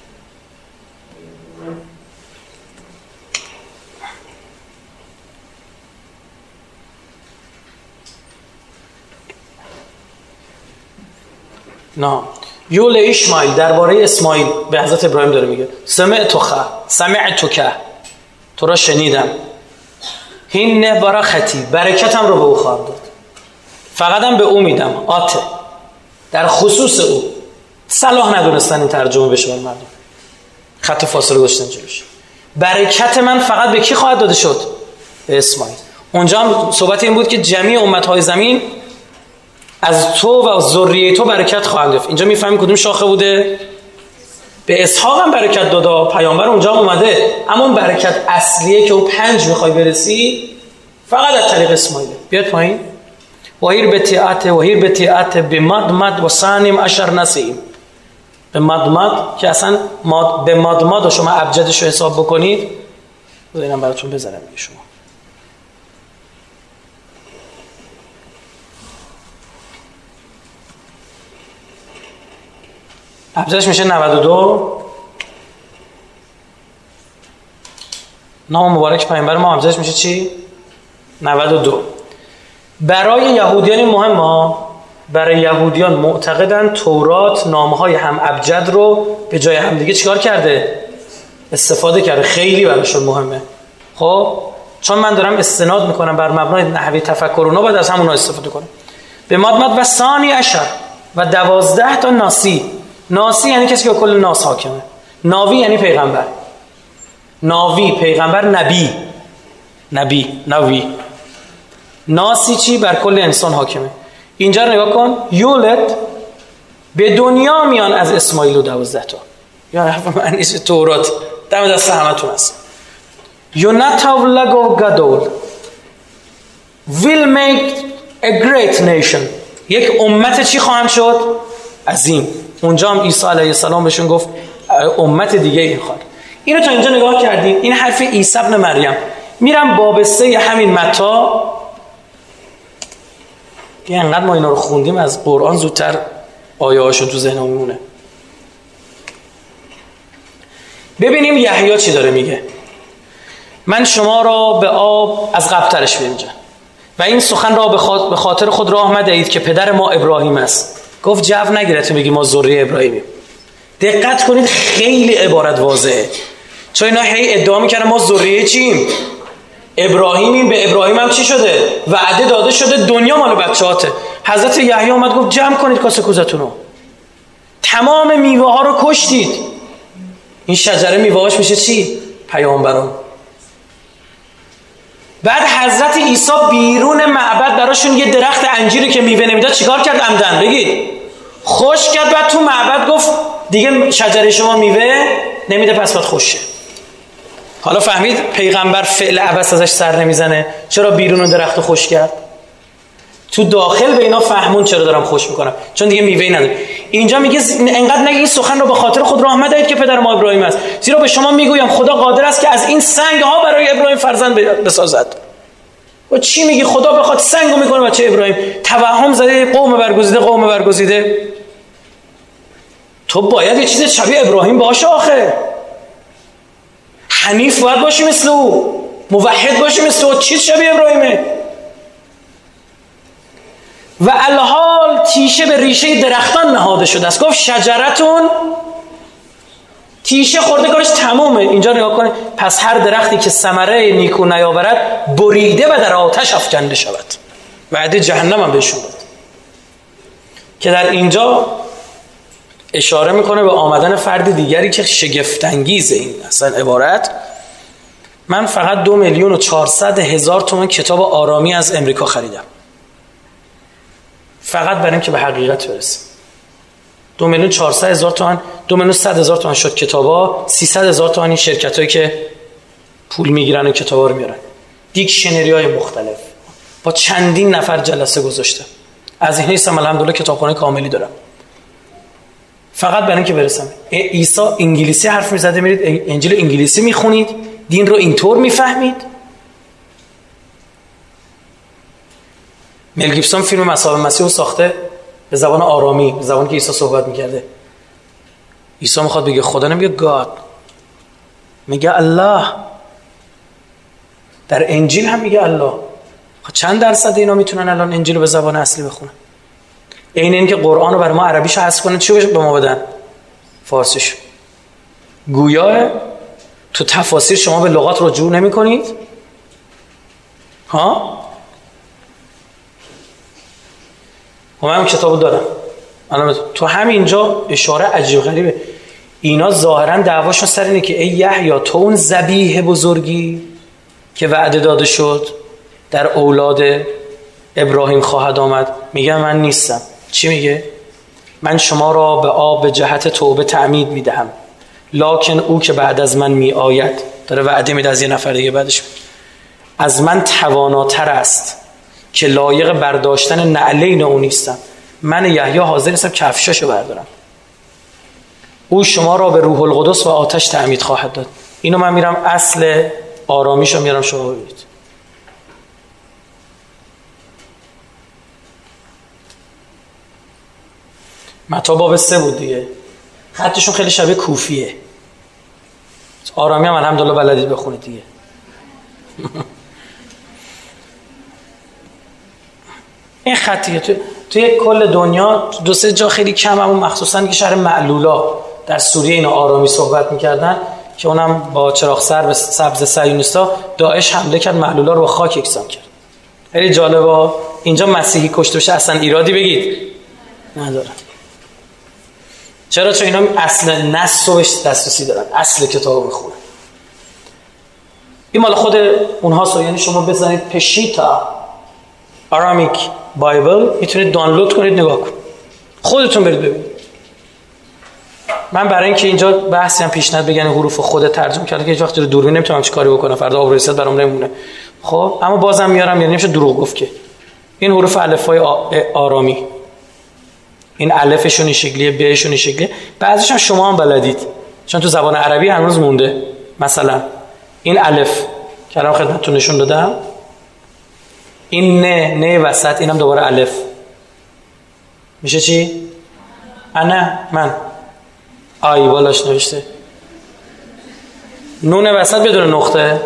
نه یول اسماعیل، درباره اسماعیل به حضرت ابراهیم داره میگه سمعتک سمعتک، تو را شنیدم، هین برکتی، برکتم رو به او خواهم داد، فقط هم به او میدم، آته در خصوص او. صلاح ندونستن این ترجمه بشه بر مردم، خط فاصله گذاشتن جلوش. برکت من فقط به کی خواهد داده شد؟ به اسماعیل. اونجا هم صحبت این بود که جمیع امتهای زمین از تو و ذریه تو برکت خواهند یافت. اینجا میفهمیم کدوم شاخه بوده؟ به اسحاق هم برکت داده، پیامبر اونجا هم اومده، اما اون برکت اصلیه که اون پنج میخوای برسی فقط از طریق اسماعیل. بیاد پایین. وحیر بتیعت وحیر بتیعت به مدمد و سانیم اشر نسیم. به مدمد که اصلا ماد به مدمد و شما ابجدش رو حساب بکنید، اینم براتون بذارم میگه شما ابجدش میشه نود و دو. نام مبارک پیامبر ما ابجدش میشه چی؟ نود و دو. برای یهودیان مهمه، برای یهودیان معتقدن تورات نامهای هم ابجد رو به جای هم دیگه چیکار کرده؟ استفاده کرده. خیلی براشون مهمه. خب چون من دارم استناد میکنم بر مبنای نحوه تفکر اونا، باید از همونها استفاده کنم. به مدمد و ثانی عشر و دوازده تا ناسی. ناسی یعنی کسی که کل ناس حاکمه. ناوی یعنی پیغمبر. ناوی پیغمبر، نبی نبی ناوی. ناسی چی؟ بر کل انسان حاکمه. اینجا رو نگاه کن، یولد به دنیا میان از اسماعیل و دوازده تا. یا حرف من نیست، تورات دم دست همتون هست. یونتاو لگو گدول will make a great nation. یک امت چی خواهم شد؟ عظیم. اونجا هم عیسی علیه السلام بهشون گفت امت دیگه این خواهد. اینو تا اینجا نگاه کردیم. این حرف عیسی ابن مریم. میرم باب سه همین متی. یه انقدر ما اینا رو خوندیم از قرآن زودتر آیه هاشون تو ذهنمون میمونه. ببینیم یحیی چی داره میگه. من شما را به آب از قبل‌ترش بینجا و این سخن را به خاطر خود راه مدهید که پدر ما ابراهیم است. گفت جو نگیرته بگی ما ذریه ابراهیمیم. دقت کنید خیلی عبارت واضحه، چون اینا هی ادعا میکنن ما ذریه چیم؟ ابراهیمیم. به ابراهیم هم چی شده؟ وعده داده شده دنیا مال بچه‌هاته. حضرت یحیی اومد گفت جمع کنید کاسه کوزتونو. تمام میوه ها رو کشتید. این شجره میوه‌هاش میشه چی؟ پیامبران. بعد حضرت عیسی بیرون معبد براشون یه درخت انجیری که میوه نمیداد چیکار کرد؟ عمدن بگید خوش کرد. بعد تو معبد گفت دیگه شجره شما میوه نمیده پس باید خوشه. حالا فهمید پیغمبر فعل عبث ازش سر نمیزنه؟ چرا بیرون درختو خوش کرد؟ تو داخل به اینا فهمون چرا دارم خوش میکنم، چون دیگه میوه‌ای نداره. اینجا میگه انقدر نگه این سخن رو به خاطر خود راه مدهید که پدر ما ابراهیم است، زیرا به شما میگویم خدا قادر است که از این سنگ ها برای ابراهیم فرزند بسازد. و چی میگی؟ خدا بخواد سنگو میکنه بچه ابراهیم؟ توهم زده قوم برگزیده قوم برگزیده. تو باید یه چیز شبیه ابراهیم باشه آخه. حنیف باید باشی مثل او، موحد باشی مثل او. چیز شبیه ابراهیمه؟ و الحال تیشه به ریشه درختان نهاده شده است. گفت شجرتون، تیشه خورده کارش تمومه. اینجا نگاه کنید، پس هر درختی که ثمره نیکو نیاورد بریده و در آتش افکنده شود. وعده جهنم هم بهشون داد که در اینجا اشاره میکنه به آمدن فرد دیگری که شگفت انگیزه. این اصلا عبارت، من فقط دو میلیون و چهارصد هزار تومان کتاب آرامی از امریکا خریدم، فقط برای اینکه به حقیقت برسیم. دو میلیون چهارصد هزار تومان، دو میلیون صد هزار تومان شد کتابا، سیصد هزار تومان این شرکتایی که پول میگیرن و کتابا رو میارن. دیکشنری های مختلف با چندین نفر جلسه گذاشته. از این حیثم الحمدلله کتابخانه کاملی دارم، فقط برای اینکه برسم. عیسی انگلیسی حرف میزده، میرید انجیل انگلیسی میخونید، دین رو اینطور میفهمید. مل گیبسون فیلم مصاحب مسیح رو ساخته به زبان آرامی، به زبانی که عیسی صحبت میکرده. عیسی میخواد بگه خدا، نمیگه گاد، میگه الله. در انجیل هم میگه الله. چند درصد اینا میتونن الان انجیل رو به زبان اصلی بخونن؟ این این که قرآن رو برای ما عربیشو حذف کنن، چی به ما بدن؟ فارسیشو. گویا تو تفاسیر شما به لغات رجوع نمی کنید؟ ها؟ من هم کتابو دارم. الان تو همینجا اشاره عجیب غریبه. اینا ظاهرا دعواشون سر اینه که ای یحیی، تو اون ذبیح بزرگی که وعده داده شد در اولاد ابراهیم خواهد آمد. میگه من نیستم. چی میگه؟ من شما را به آب به جهت توبه تعمید میدهم، لکن او که بعد از من می آید، داره وعده میده از یه نفر دیگه بعدش، از من تواناتر است که لایق برداشتن نعلین او نیستم. من یحیی حاضر نیستم کفشاشو بردارم. او شما را به روح القدس و آتش تعمید خواهد داد. اینو من میرم اصل آرامیشو میرم شما ببینید. متی باب سه بود دیگه. خطشون خیلی شبیه کوفیه. آرامی هم الحمدلله بلدید بخونید دیگه. این خطیه تو توی کل دنیا دو سه جا خیلی کم، همون مخصوصا که شهر معلولا در سوریه اینا آرامی صحبت میکردن که اونم با چراغ سر سبز صهیونیستا داعش حمله کرد، معلولا رو با خاک یکسان کرد. خیلی جالبه. اینجا مسیحی کشته بشه اصلا ایرادی بگید نداره. چرا؟ چون اینا اصل نص رو بهش دسترسی دارن، اصل کتاب میخونن. این مال خود اونهاست. یعنی شما بزنید پشیتا آرامیک بایبل، میتونید دانلود کنید، نگاه کنید، خودتون برید ببینید. من برای اینکه اینجا بحثی هم پیش ند بگن حروف خود ترجمه کردم که هیچ وقت رو دوربین نمیتونم چه کاری بکنم، فردا آب رسید برام نمونه. خب اما بازم میارم، یعنی نمیشه دروغ گفت که این حروف الفبای آرامی، این الفشون این شکلیه، بهشون این شکلیه، بعضیش هم شما هم بلدید چون تو زبان عربی هنوز مونده. مثلا این الف که الان خدمتتون نشون دادم، این نه نه وسط، اینم دوباره الف میشه چی؟ انا، من. آی بالاش نوشته. نون وسط بدون نقطه.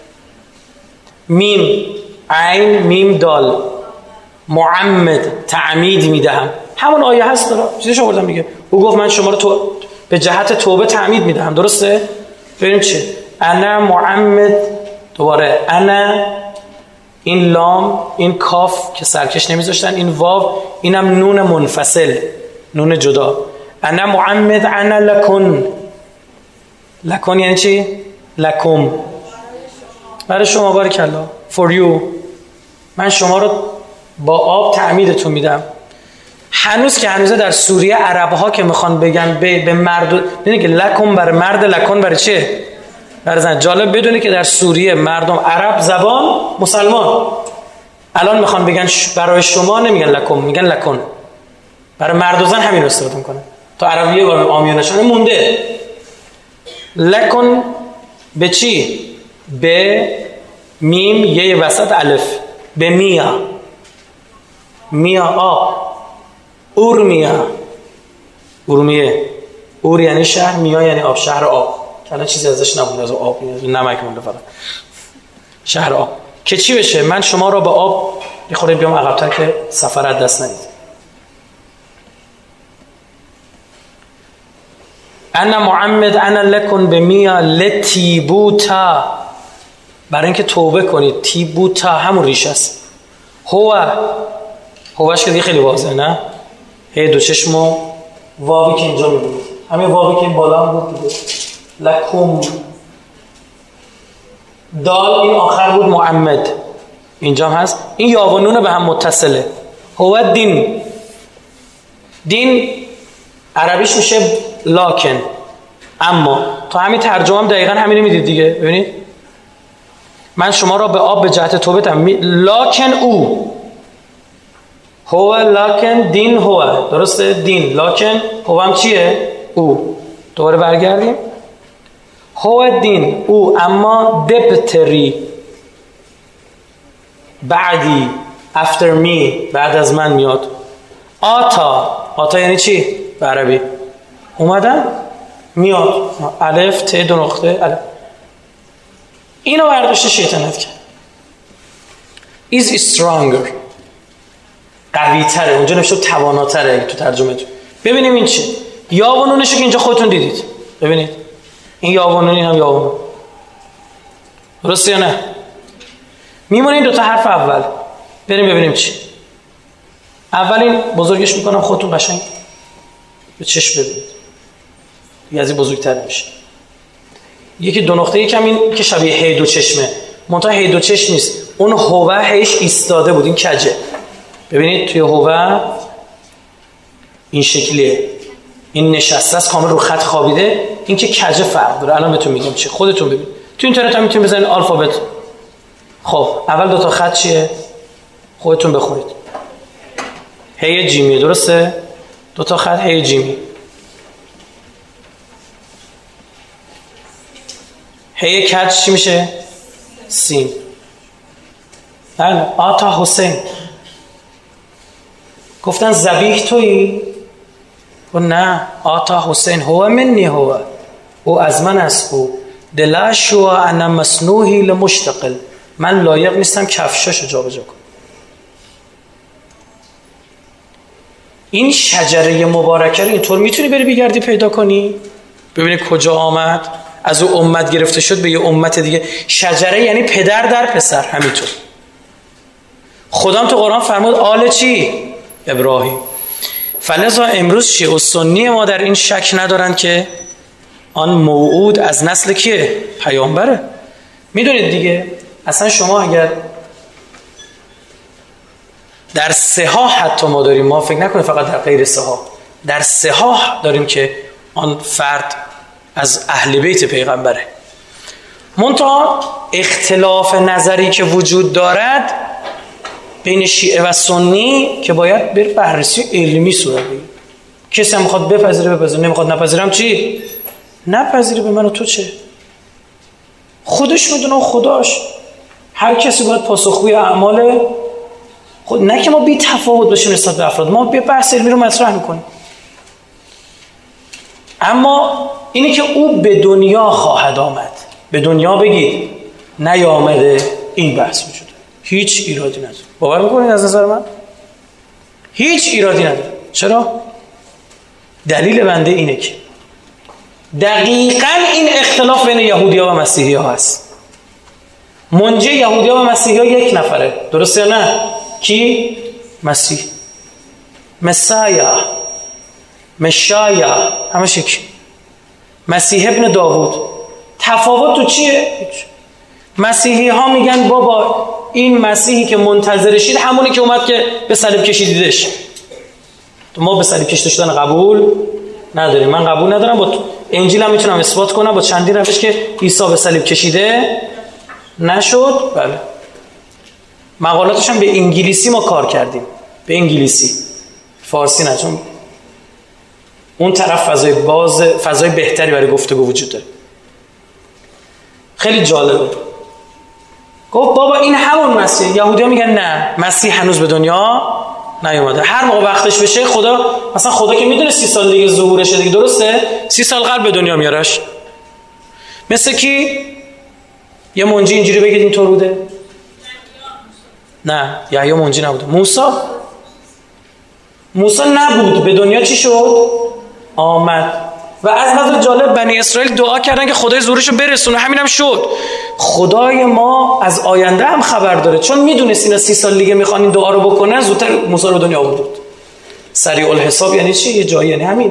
میم عین میم دال، معمد تعمید میدهم. همون آیه هست داره، چیزش آوردم میگه. او گفت من شما رو تو به جهت توبه تعمید میدهم. درسته؟ ببینیم چیه. انا معمد، دوباره انا، این لام، این کاف که سرکش نمیذاشتن، این واو، اینم نون منفصل، نون جدا. انا معمد انا لکن. لکن یعنی چی؟ لکم، برای شما. بارکالله. for you. من شما رو با آب تعمیدتون میدم. هنوز که هنوزه در سوریه عربها که میخوان بگن به, به مرد، ببینید که لکم برای مرد، لکن برای چه؟ برای زن. جالب بدونی که در سوریه مردم عرب زبان مسلمان الان میخوان بگن برای شما نمیگن لکم، میگن لکن. برای مرد و زن همین رو استفاده میکنه تا عربیه با عامیانه مونده. لکن به چی؟ به میم یه وسط الف، به میا. میا آب. اورمیا، اورمیه. اور یعنی شهر، میا یعنی آب، شهر آب. الان چیزی ازش نمونده، از آب میاد، نمک مونده فقط. شهر آب که چی بشه؟ من شما را به آب یه خورده بیام عقب‌تر که سفر از دست ندید. انا معمد انا لکن بمیا لتیبوتا، برای اینکه توبه کنید. تیبوتا همون ریشه است. هو، هوش که دیگه خیلی واضحه نه؟ هی دو چشم و واوی که اینجا میبینید، همین واوی که این بالا هم بود دیگه. لکم. دال این آخر بود معمد، اینجا هم هست. این یا و نون به هم متصله. هو دین. دین عربیش میشه لاکن. اما تو همین ترجمه هم دقیقا همین میدید دیگه. ببینید من شما را به آب به جهت توبه تم لاکن او. هو لاکن دین هو، درسته؟ دین لاکن هو هم چیه؟ او. دوباره برگردیم. هو دین او اما دبتری بعدی after me بعد از من میاد. آتا، آتا یعنی چی؟ به عربی اومدن میاد. الف ت دو نقطه الف. اینو برداشت شیطنت کرد. is stronger، قوی تره. اونجا نوشته تواناتره تو ترجمه تو. ببینیم این چی؟ یا و نونشو که اینجا خودتون دیدید. ببینید این یا و نون، این هم یا و نون. درسته یا نه؟ میمونه این دوتا حرف اول. بریم ببینیم چی. اولین بزرگش میکنم، خودتون قشنگ به چشم ببینید. دیگه از این بزرگتر نمیشه. یکی دو نقطه، یکم این که شبیه هی دو چشمه، منتها هی دو چشم نیست. اون هوه هیش ایستاده بود، این کجه. ببینید توی هوه این شکلیه، این نشسته است کامل رو خط خوابیده. این که کجه فرق داره. الان بهتون میگم چی، خودتون ببینید. تو اینترنت هم میتونید بزنید الفابت. خب اول دو تا خط چیه؟ خودتون بخونید. هی جیمی، درسته؟ دو تا خط هی جیمی. هی کج چی میشه؟ سین. بله. آتا حسین. گفتن ذبیح تویی؟ و نه، آتا حسین هو منی هو، او از من است. او دلشو انا مسنوحی لمشتقل، من لایق نیستم کفشاشو جا بجا کنم. این شجره مبارکه رو اینطور میتونی بری بگردی پیدا کنی؟ ببینی کجا آمد؟ از او امت گرفته شد به یه امت دیگه. شجره یعنی پدر در پسر. همینطور خدام تو قرآن فرمود آل چی؟ ابراهیم. فلذا امروز شیعه و سنی ما در این شک ندارن که آن موعود از نسل کیه؟ پیامبره. میدونید دیگه اصلا شما اگر در صحاح حتی ما داریم، ما فکر نکنید فقط در غیر صحاح، در صحاح داریم که آن فرد از اهل بیت پیغمبره. منتها اختلاف نظری که وجود دارد بین شیعه و سنی که باید بر بررسی علمی صورت بگیره. کسی هم میخواد بپذیره بپذیره، نمیخواد نپذیرم چی؟ نپذیره. به من و تو چه؟ خودش میدونه و خداش. هر کسی باید پاسخگوی اعمال خود، نه که ما بی تفاوت باشیم نسبت به افراد. ما بیا بحث علمی رو مطرح میکنیم، اما اینی که او به دنیا خواهد آمد، به دنیا بگید نیامده، این بحث وجوده. هیچ ایرادی نداره. باور میکنید از نظر من؟ هیچ ایرادی نداره. چرا؟ دلیل بنده اینه که دقیقاً این اختلاف بین یهودی ها و مسیحی ها هست. منجی یهودی ها و مسیحی ها یک نفره، درسته یا نه؟ کی؟ مسیح. مسایا. مشایا همش یک. مسیح ابن داوود. تفاوت تو چیه؟ مسیحی ها میگن بابا این مسیحی که منتظرشید همونی که اومد که به صلیب کشیدیدش. ما به صلیب کشیده شدن قبول نداریم. من قبول ندارم. با انجیل هم میتونم اثبات کنم با چندین روش که عیسی به صلیب کشیده نشد. بله. مقالاتش هم به انگلیسی ما کار کردیم. به انگلیسی. فارسی نه، چون اون طرف فضای باز، فضای بهتری برای گفتگو وجود داره. خیلی جالبه. گفت بابا این همون مسیح. یهودی‌ها میگن نه، مسیح هنوز به دنیا نیومده. هر موقع وقتش بشه خدا، مثلا خدا که میدونه سی سال دیگه ظهورشه دیگه، درسته؟ سی سال قبل به دنیا میارش. مثل کی؟ یه منجی اینجوری بگید اینطور بوده؟ نه، یحیی منجی نبوده. موسی موسی نبود، به دنیا چی شد؟ آمد. و از نظر جالب بنی اسرائیل دعا کردن که خدای ظهورشو برسونه، همین هم شد. خدای ما از آینده هم خبر داره، چون میدونست اینا سی سال دیگه میخوان این دعا رو بکنن، زودتر موسی رو به دنیا آورد. سریع الحساب یعنی چی؟ یه جایی یعنی همین،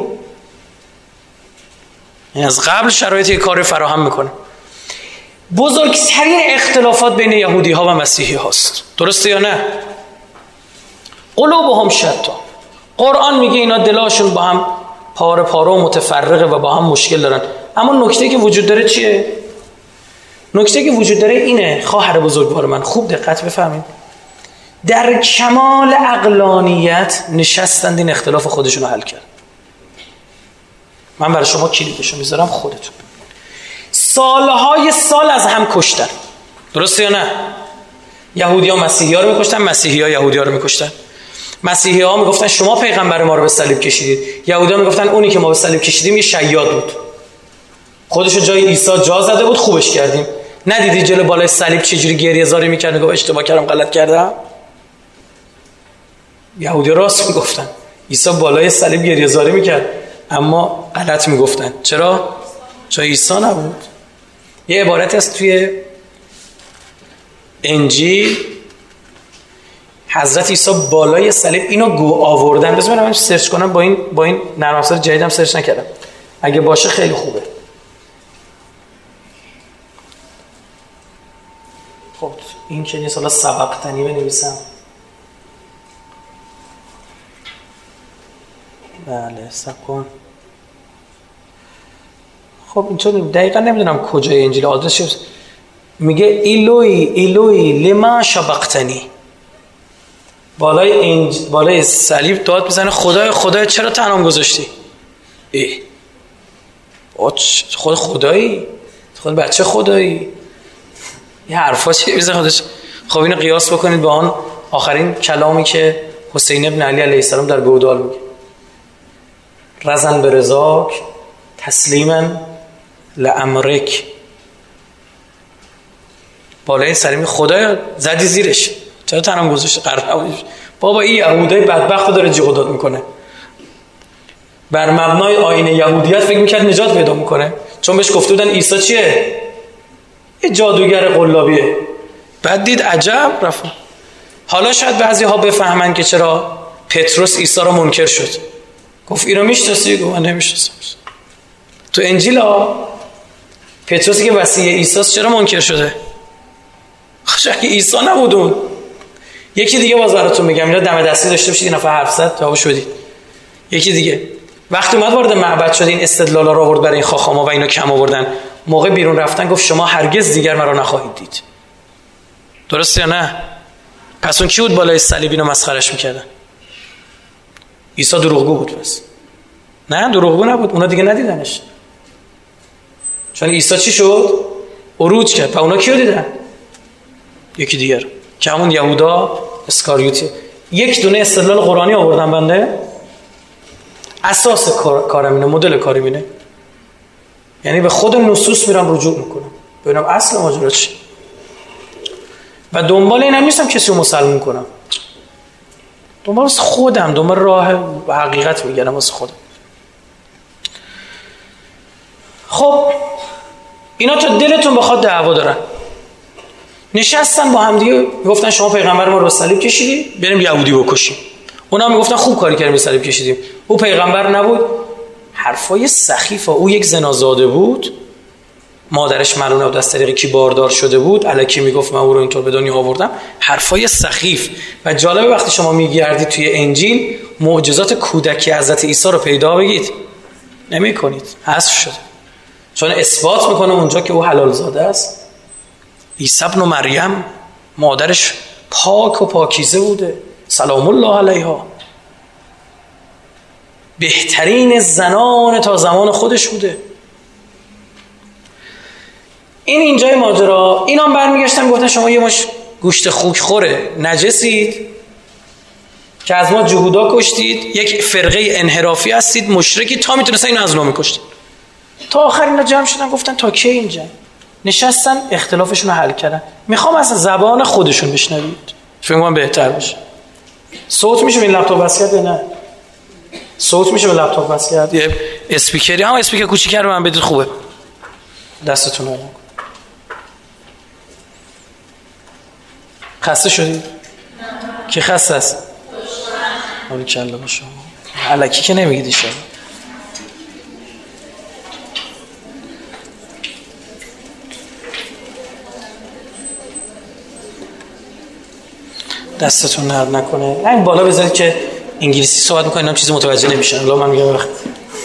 یعنی از قبل شرایطی کار فراهم میکنه. بزرگترین اختلافات بین یهودی ها و مسیحی هاست، درسته یا نه؟ قلوبهم شتا. قرآن میگه اینا دلاشون با هم پاره پاره و متفرقه و با هم مشکل دارن. اما نکته که وجود داره چیه؟ نکته که وجود داره اینه، خواهر بزرگوار من خوب دقت بفهمید، در کمال عقلانیت نشستند این اختلاف خودشون رو حل کرد. من برای شما کلیدشو میذارم، خودتون سالهای سال از هم کشتن، درسته یا نه؟ یهودی ها مسیحی ها رو میکشتن، مسیحی ها یهودی ها رو میکشتن. مسیحی ها میگفتن شما پیغمبر ما رو به صلیب کشیدید، یهودی ها میگفتن اونی که ما به صلیب کشیدیم یه شیاد بود، خودشو جای عیسی جا زده بود، خوبش کردیم. ندیدی جلو بالای صلیب چجوری گریه زاری میکرد، میگفت اشتباه کردم، غلط کردم؟ یهودی راست میگفتن، عیسی بالای صلیب گریه زاری میکرد، اما غلط میگفتن. چرا؟ چون عیسی نبود. یه عبارت هست توی انجیل، حضرت عیسی بالای صلیب اینو گو آوردن. بذار من سرچ کنم، با این با این نرم افزار جدیدم سرچ نکردم، اگه باشه خیلی خوبه. خب این که نیست، حالا سبقتنی بنویسم. بله صبر کن. خب اینطور دقیقا نمیدونم کجای انجیل آدرسش میگه ایلوی ایلوی لما شبقتنی. بالای انج... بالای صلیب داد میزنه خدای خدای چرا تنام گذاشتی؟ ای خود خدایی، خود بچه خدایی، یه حرفا چی میزنه خودش. خب اینو قیاس بکنید با آن آخرین کلامی که حسین ابن علی علیه السلام در گودال میگه، رزن به رضاک تسلیما لامرک. بالای صلیب خدایا زدی زیرش، چرا تنم گذاشته؟ قرار بابا این یهودای بدبخت رو داره جیغ و داد میکنه، بر مبنای آیین یهودیت فکر میکرد نجات پیدا میکنه، چون بهش گفته بودن عیسی چیه؟ یه جادوگر قلابیه. بعد دید عجب رفت. حالا شاید بعضی ها بفهمن که چرا پتروس عیسی رو منکر شد. گفت اینو میشناسی؟ گفت من نمیشناسم. تو انجیل ها پتروسی که وصی عیسی چرا منکر شده؟ خشک عیسی نبودون. یکی دیگه باز براتون میگم، اینا دم دستی داشته باشید، این نفر حرف زد جواب شدید. یکی دیگه وقتی اومد وارد معبد شد، این استدلالا رو آورد برای این خاخاما و اینا کم آوردن، موقع بیرون رفتن گفت شما هرگز دیگر مرا نخواهید دید. درسته یا نه؟ پس اون کی بود بالای صلیب اینو مسخرش میکردن؟ عیسی دروغگو بود. بس نه دروغگو نبود، اونا دیگه ندیدنش، چون عیسی چی شد؟ عروج کرد و اونا کیو دیدن؟ یکی دیگر که همون یهودا اسکاریوتی. یک دونه استدلال قرآنی آوردم بنده، اساس کارم اینه، مدل کارم اینه، یعنی به خود نصوص میرم رجوع میکنم ببینم اصل ماجرا چیه و دنبال اینم نیستم کسی رو مسلمون کنم، دنبال خودم، دنبال راه حقیقت میگردم واسه خودم. خب اینا تا دلتون بخواد دعوا دارن، نشستن با هم دیگه گفتن شما پیغمبر ما رو به صلیب کشیدی، بریم یهودی بکشیم. اونا میگفتن خوب کاری کردیم صلیب کشیدیم. او پیغمبر نبود. حرفای سخیفه. او یک زنازاده بود، مادرش ملعونه بود، از طریق کی باردار شده بود، الکی میگفت من او رو اینطور به دنیا آوردم. حرفای سخیف. و جالبه وقتی شما میگردید توی انجیل معجزات کودکی حضرت عیسی رو پیدا بگید نمی‌کنید، حذف شده، چون اثبات میکنه اونجا که او حلال زاده است. عیسی ابن مریم مادرش پاک و پاکیزه بوده، سلام الله علیها، بهترین زنان تا زمان خودش بوده. این اینجای ماجرا. اینا هم برمیگشتن گفتن شما یه مش گوشت خوک خوره نجسید که از ما جهودا کشتید، یک فرقه انحرافی هستید، مشرکی، تا میتونستن اینو از ما میکشتید. تا آخر اینا جمع شدن گفتن تا کی اینجا نشستن اختلافشون رو حل کردن. میخوام از زبان خودشون بشنوید، فکر کنم بهتر باشه. صوت میشه به لپتاپ وصل کرد؟ نه صوت میشه به لپتاپ وصل کرد؟ یه اسپیکری، هم اسپیکر کوچیک رو من بدید خوبه. دستتون رو خسته شدید؟ کی خسته است؟ حالی کلا با شما الکی که نمیگید ایشان. دستتون نرد نکنه. این بالا بذارید که انگلیسی صحبت میکنین هم چیزی متوجه نمیشن. الان من میگم بخ...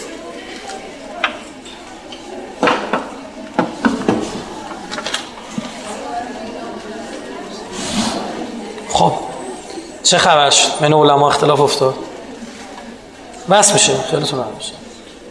خب چه خبر شد؟ من علما اختلاف افتاد. بس میشه خیلیتون هم میشه.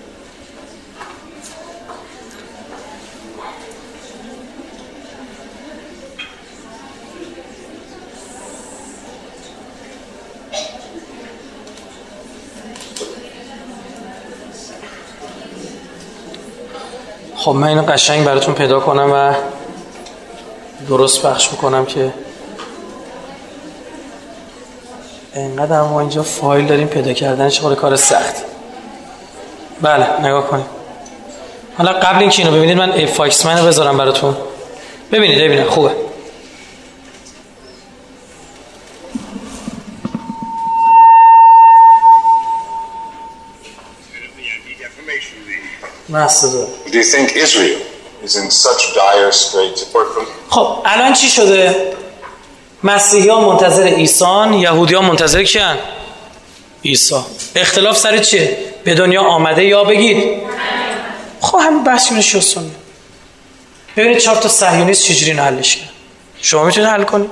خب من اینو قشنگ براتون پیدا کنم و درست پخش میکنم که اینقدر ما اینجا فایل داریم پیدا کردنش خود کار سخت. بله نگاه کنید. حالا قبل اینکه اینو ببینید من فاکسمن رو بذارم براتون ببینید. ببینید خوبه. Do you think Israel is in such dire straits? خب الان چی شده؟ مسیحی ها منتظر عیسان، یهودی ها منتظر کیان؟ عیسی. اختلاف سر چیه؟ به دنیا آمده یا بگید؟ خب همین بحث اینو شو سنی. ببینید چهار تا صهیونیست چجوری اینو حلش کردن. شما میتونید حل کنید؟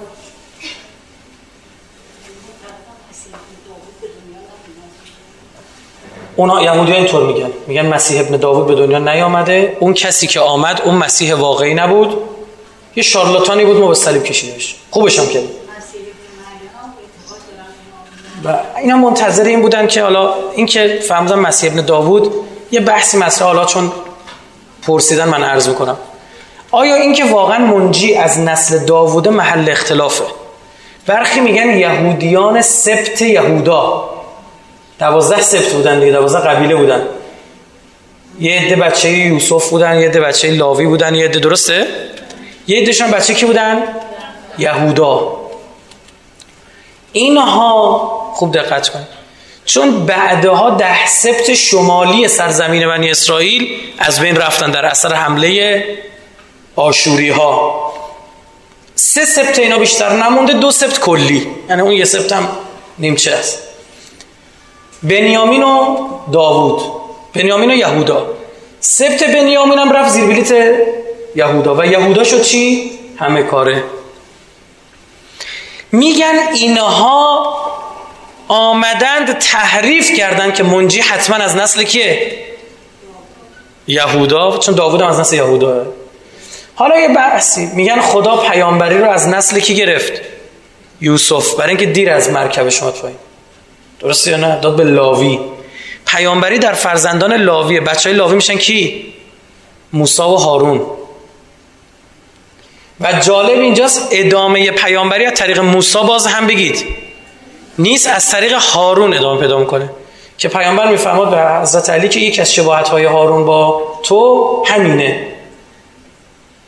اونا یهودی ها اینطور میگن، میگن مسیح ابن داوود به دنیا نیامده، اون کسی که آمد اون مسیح واقعی نبود، یه شارلاتانی بود ما به صلیب کشیدیمش. خوبش هم کردیم. و اینا منتظر این بودن که حالا این که فهمیدن مسیح ابن داوود، یه بحثی مسئله حالا چون پرسیدن من عرض میکنم. آیا این که واقعا منجی از نسل داوود محل اختلافه؟ برخی میگن یهودیان سبط یهودا، دوازده سبط بودن دیگه، دوازده قبیله بودن، یه عده بچه یوسف بودن، یه عده بچه لاوی بودن، یه عده درسته؟ یه عدهشون بچه کی بودن؟ یهودا. اینها خوب دقت کنید، چون بعدها ده سبط شمالی سرزمین بنی اسرائیل از بین رفتن در اثر حمله آشوری ها. سه سبط اینا بیشتر نمونده، دو سبط کلی، یعنی اون یه سبط هم نیمچه است. بنیامین و داوود، بنیامین و یهودا. سبط بنیامین هم رفت زیر بلیت یهودا و یهودا شد چی؟ همه کاره. میگن اینها آمدند تحریف کردند که منجی حتما از نسل کیه؟ یهودا، چون داوود هم از نسل یهودا. حالا یه بحثی، میگن خدا پیامبری رو از نسل کی گرفت؟ یوسف، برای اینکه دیر از مرکبش اومد پایین. درسته یا نه؟ داد به لاوی. پیامبری در فرزندان لاویه. بچهای لاوی میشن کی؟ موسی و هارون. و جالب اینجاست ادامه پیامبری از طریق موسی باز هم بگید نیست، از طریق هارون ادامه پیدا میکنه که پیامبر میفرماد به حضرت علی که یک از شباهت‌های هارون با تو همینه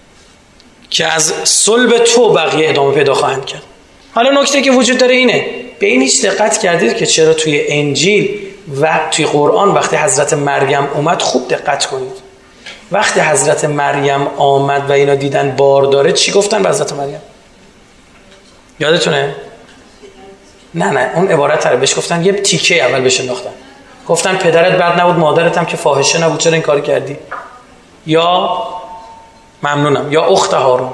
که از صلب تو بقیه ادامه پیدا خواهند کرد. حالا نکته که وجود داره اینه به این هیچ دقت کردید که چرا توی انجیل و توی قرآن وقتی حضرت مریم اومد، خوب دقت کنید، وقتی حضرت مریم آمد و اینا دیدن بار داره چی گفتن به حضرت مریم؟ یادتونه؟ نه نه اون عبارت رو بهش گفتن، یه تیکه اول بهش انداختن، گفتن پدرت بد نبود، مادرت هم که فاحشه نبود، چرا این کار کردی؟ یا ممنونم، یا اخت هارون.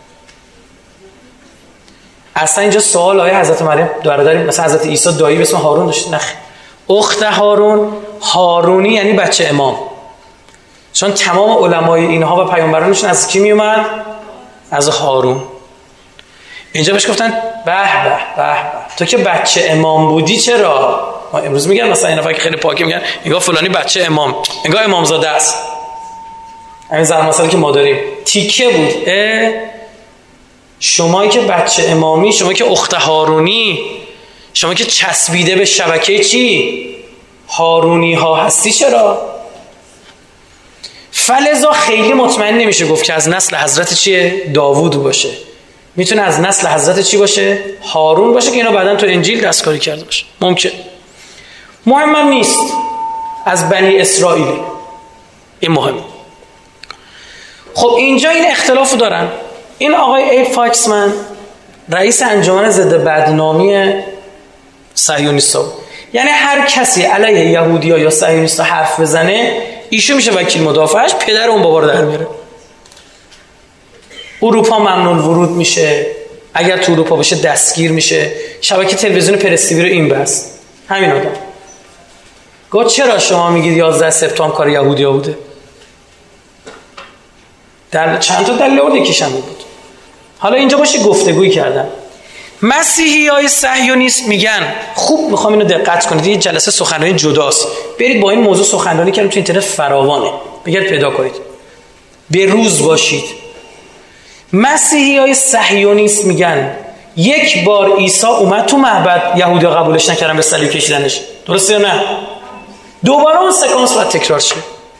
اصلا اینجا سوال آیا حضرت مریم برادری مثلا حضرت عیسی دایی به اسم هارون داشت؟ نه، اخت هارون. هارونی یعنی بچه امام، چون تمام علمای اینها و پیامبرانشون از کی می اومد؟ از هارون. اینجا بهش گفتن به به به به تو که بچه امام بودی چرا؟ ما امروز میگن مثلا این نفر که خیلی پاکی میگن انگار فلانی بچه امام، انگار امامزاده است. همین ضرب مثلا که ما داریم تیکه بود. اه شمایی که بچه امامی، شما که اخت هارونی، شما که چسبیده به شبکه چی؟ هارونی ها هستی، چرا؟ فلذا خیلی مطمئن نمیشه گفت که از نسل حضرت چیه؟ داوود باشه. میتونه از نسل حضرت چی باشه؟ هارون باشه که اینا بعداً تو انجیل دستکاری کرده باشه. ممکن. مهمم نیست. از بنی اسرائیل. این مهم. خب اینجا این اختلافو دارن. این آقای ای فاکسمن رئیس انجمن ضد بدنامی صهیونیست‌ها، یعنی هر کسی علیه یهودی‌ها یا صهیونیست‌ها حرف بزنه ایشون میشه وکیل مدافعش، پدر اون بابا رو در میاره. اروپا ممنوع ورود میشه، اگر تو اروپا بشه دستگیر میشه. شبکه تلویزیون پرستیوی رو این بس همین آدم گفت چرا شما میگید یازده سپتامبر کار یهودی‌ها بوده؟ در چند تا دلیل آورد، یکیش همین بود. حالا اینجا باشه گفتگویی کردن. مسیحیای صهیونیست میگن، خوب میخوام اینو دقت کنید، یه جلسه سخنرانی جداست، برید با این موضوع سخنرانی کردیم تو اینترنت فراوانه، بگید پیدا کنید، به روز باشید. مسیحیای صهیونیست میگن یک بار عیسی اومد تو معبد، یهودی‌ها قبولش نکردن، به صلیب کشیدنش، درسته یا نه؟ دوباره اون سکانس باید تکرار شه.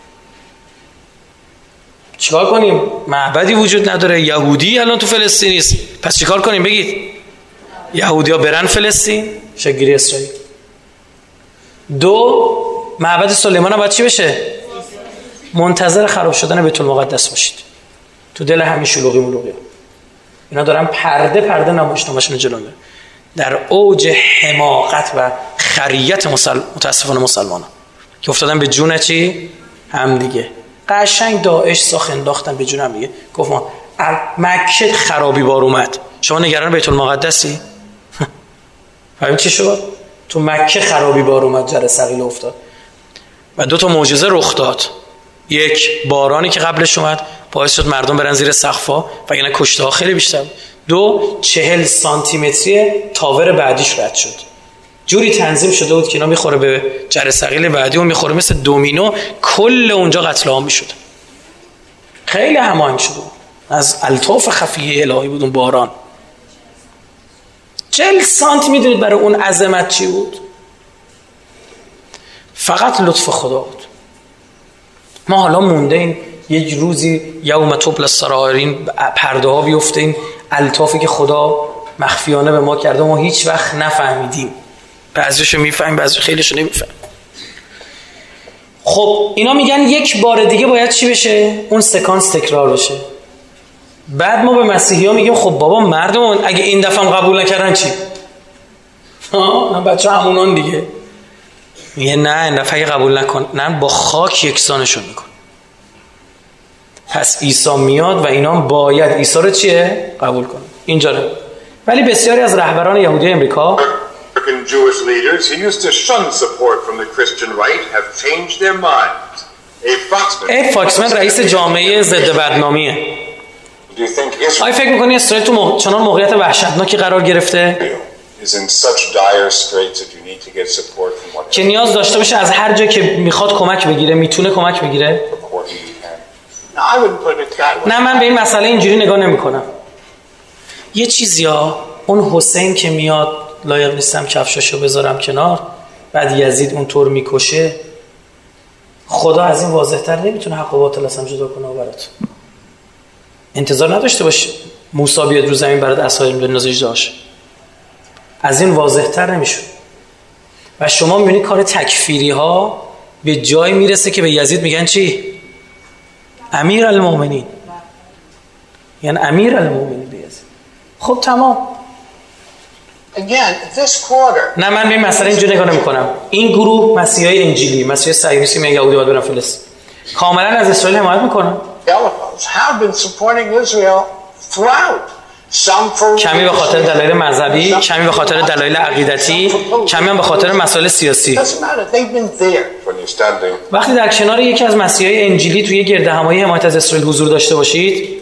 چیکار کنیم؟ معبدی وجود نداره، یهودی الان تو فلسطین نیست، پس چیکار کنیم؟ بگید یهودی‌ها برن فلسطین، شگیری اسرائیل. دو، معبد سلیمان باید چی بشه؟ منتظر خراب شدن بیت المقدس باشید. تو دل همین شلوغی ملوغی اینا دارن پرده پرده نمایشنامه‌شون جلو میره، در اوج حماقت و خریت مسل... متاسفانه مسلمانان که افتادن به جون چی؟ هم دیگه. قشنگ داعش ساخت انداختن به جون هم دیگه. گفت ما مکه خرابی بار اومد، شما نگران بیت المقدسی؟ فهمید چی شد؟ تو مکه خرابی بار اومد، جره ثقیل افتاد و دو تا معجزه رخ داد. یک، بارانی که قبلش اومد باعث شد مردم برن زیر سقف‌ها وگرنه کشته ها خیلی بیشتر. دو، چهل سانتی متری تاور بعدیش رد شد، جوری تنظیم شده بود که اینا میخوره به جره ثقیل بعدی و میخوره مثل دومینو، کل اونجا قتل عام میشد. خیلی هماهنگ شده بود، از الطاف خفیه الهی بود اون باران. چهل سانت میدونید برای اون عظمت چی بود؟ فقط لطف خدا بود. ما حالا مونده این یک روزی یوم تبلی السرائر، این پرده ها بیفته، این الطافی که خدا مخفیانه به ما کرده ما هیچ وقت نفهمیدیم. بعضیشو میفهمیم، بعضی خیلیشو نمیفهمیم. خب اینا میگن یک بار دیگه باید چی بشه؟ اون سکانس تکرار بشه. بعد ما به مسیحی ها میگیم خب بابا مردمون اگه این دفعه هم قبول نکردن چی؟ ها بچه همونان دیگه. میگه نه این دفعه قبول نکن، نه با خاک یکسانشون میکن. پس عیسی میاد و اینا باید عیسی رو چیه؟ قبول کنن. اینجا رو. ولی بسیاری از رهبران یهودی امریکا American Jewish leaders who used to shun support from the Christian right have changed their minds. ای فاکسمن رئیس جامعه ضد بدنامیه. آیا فکر میکنی اسرائیل تو مو... چنان موقعیت وحشتناکی قرار گرفته که نیاز داشته باشه از هر جا که میخواد کمک بگیره، میتونه کمک بگیره؟ نه من به این مسئله اینجوری نگاه نمی کنم. یه چیزی ها، اون حسین که میاد لایق نیستم کفشاشو بذارم کنار، بعد یزید اونطور میکشه، خدا از این واضح‌تر نمیتونه حق و باطل اصلا جدا کنه برات. انتظار نداشته باش موسی بیاد رو زمین برات عصا بندازه اجدهاش. از این واضح‌تر نمیشه. و شما می‌بینید کار تکفیری ها به جای میرسه که به یزید میگن چی؟ امیر المؤمنین. یعنی امیر المؤمنین به یزید. خب تمام. Again, this quarter. نه من به این مسئله اینجوری نگاه نمی‌کنم. این گروه مسیحای انجیلی، مسیحای صهیونیستی میگن یهودی باید برن فلسطین. کاملا از اسرائیل حمایت میکنن. Have been supporting Israel throughout. کمی به خاطر دلایل مذهبی، کمی به خاطر دلایل عقیدتی، کمی هم به خاطر مسائل سیاسی. وقتی در کنار یکی از مسیحای انجیلی توی گردهمایی حمایت از اسرائیل حضور داشته باشید،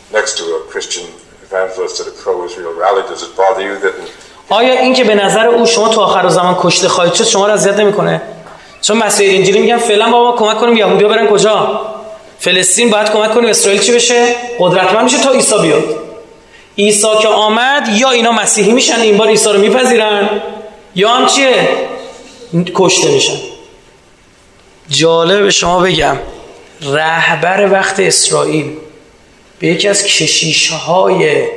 آیا این که به نظر او شما تو آخر زمان کشته خواهید شد شما را اذیت نمی‌کنه؟ چون مسیحای انجیلی میگن فعلا بابا کمک کنیم یهودی‌ها برن کجا؟ فلسطین، باید کمک کنیم اسرائیل چی بشه؟ قدرتمند میشه تا عیسی بیاد. عیسی که آمد یا اینا مسیحی میشن این بار عیسی رو میپذیرن یا هم چیه؟ کشته میشن. جالب به شما بگم رهبر وقت اسرائیل به یکی از کشیش‌های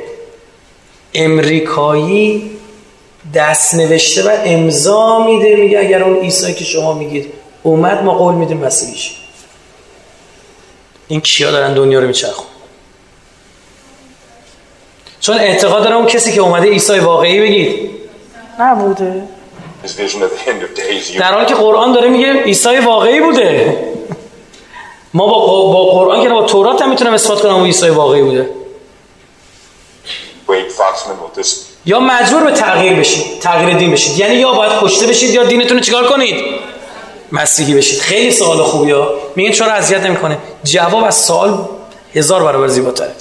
امریکایی دست نوشته و امضا میده، میگه اگر اون عیسی که شما میگید اومد ما قول میدیم مسیحی شیم. این کیا دارن دنیا رو میچرخون؟ چون اعتقاد دارم اون کسی که اومده عیسی واقعی بگید نبوده، در حالی که قرآن داره میگه عیسی واقعی بوده. ما با با قرآن که با تورات هم میتونم اثبات کنم اون عیسی واقعی بوده. یا مجبور به تغییر بشید، تغییر دین بشید، یعنی یا باید کشته بشید یا دینتون رو چیکار کنید؟ مسیحی بشید. خیلی سوال خوبیه. میگن چرا اذیت نمیکنه؟ جواب از سوال هزار برابر زیباتره.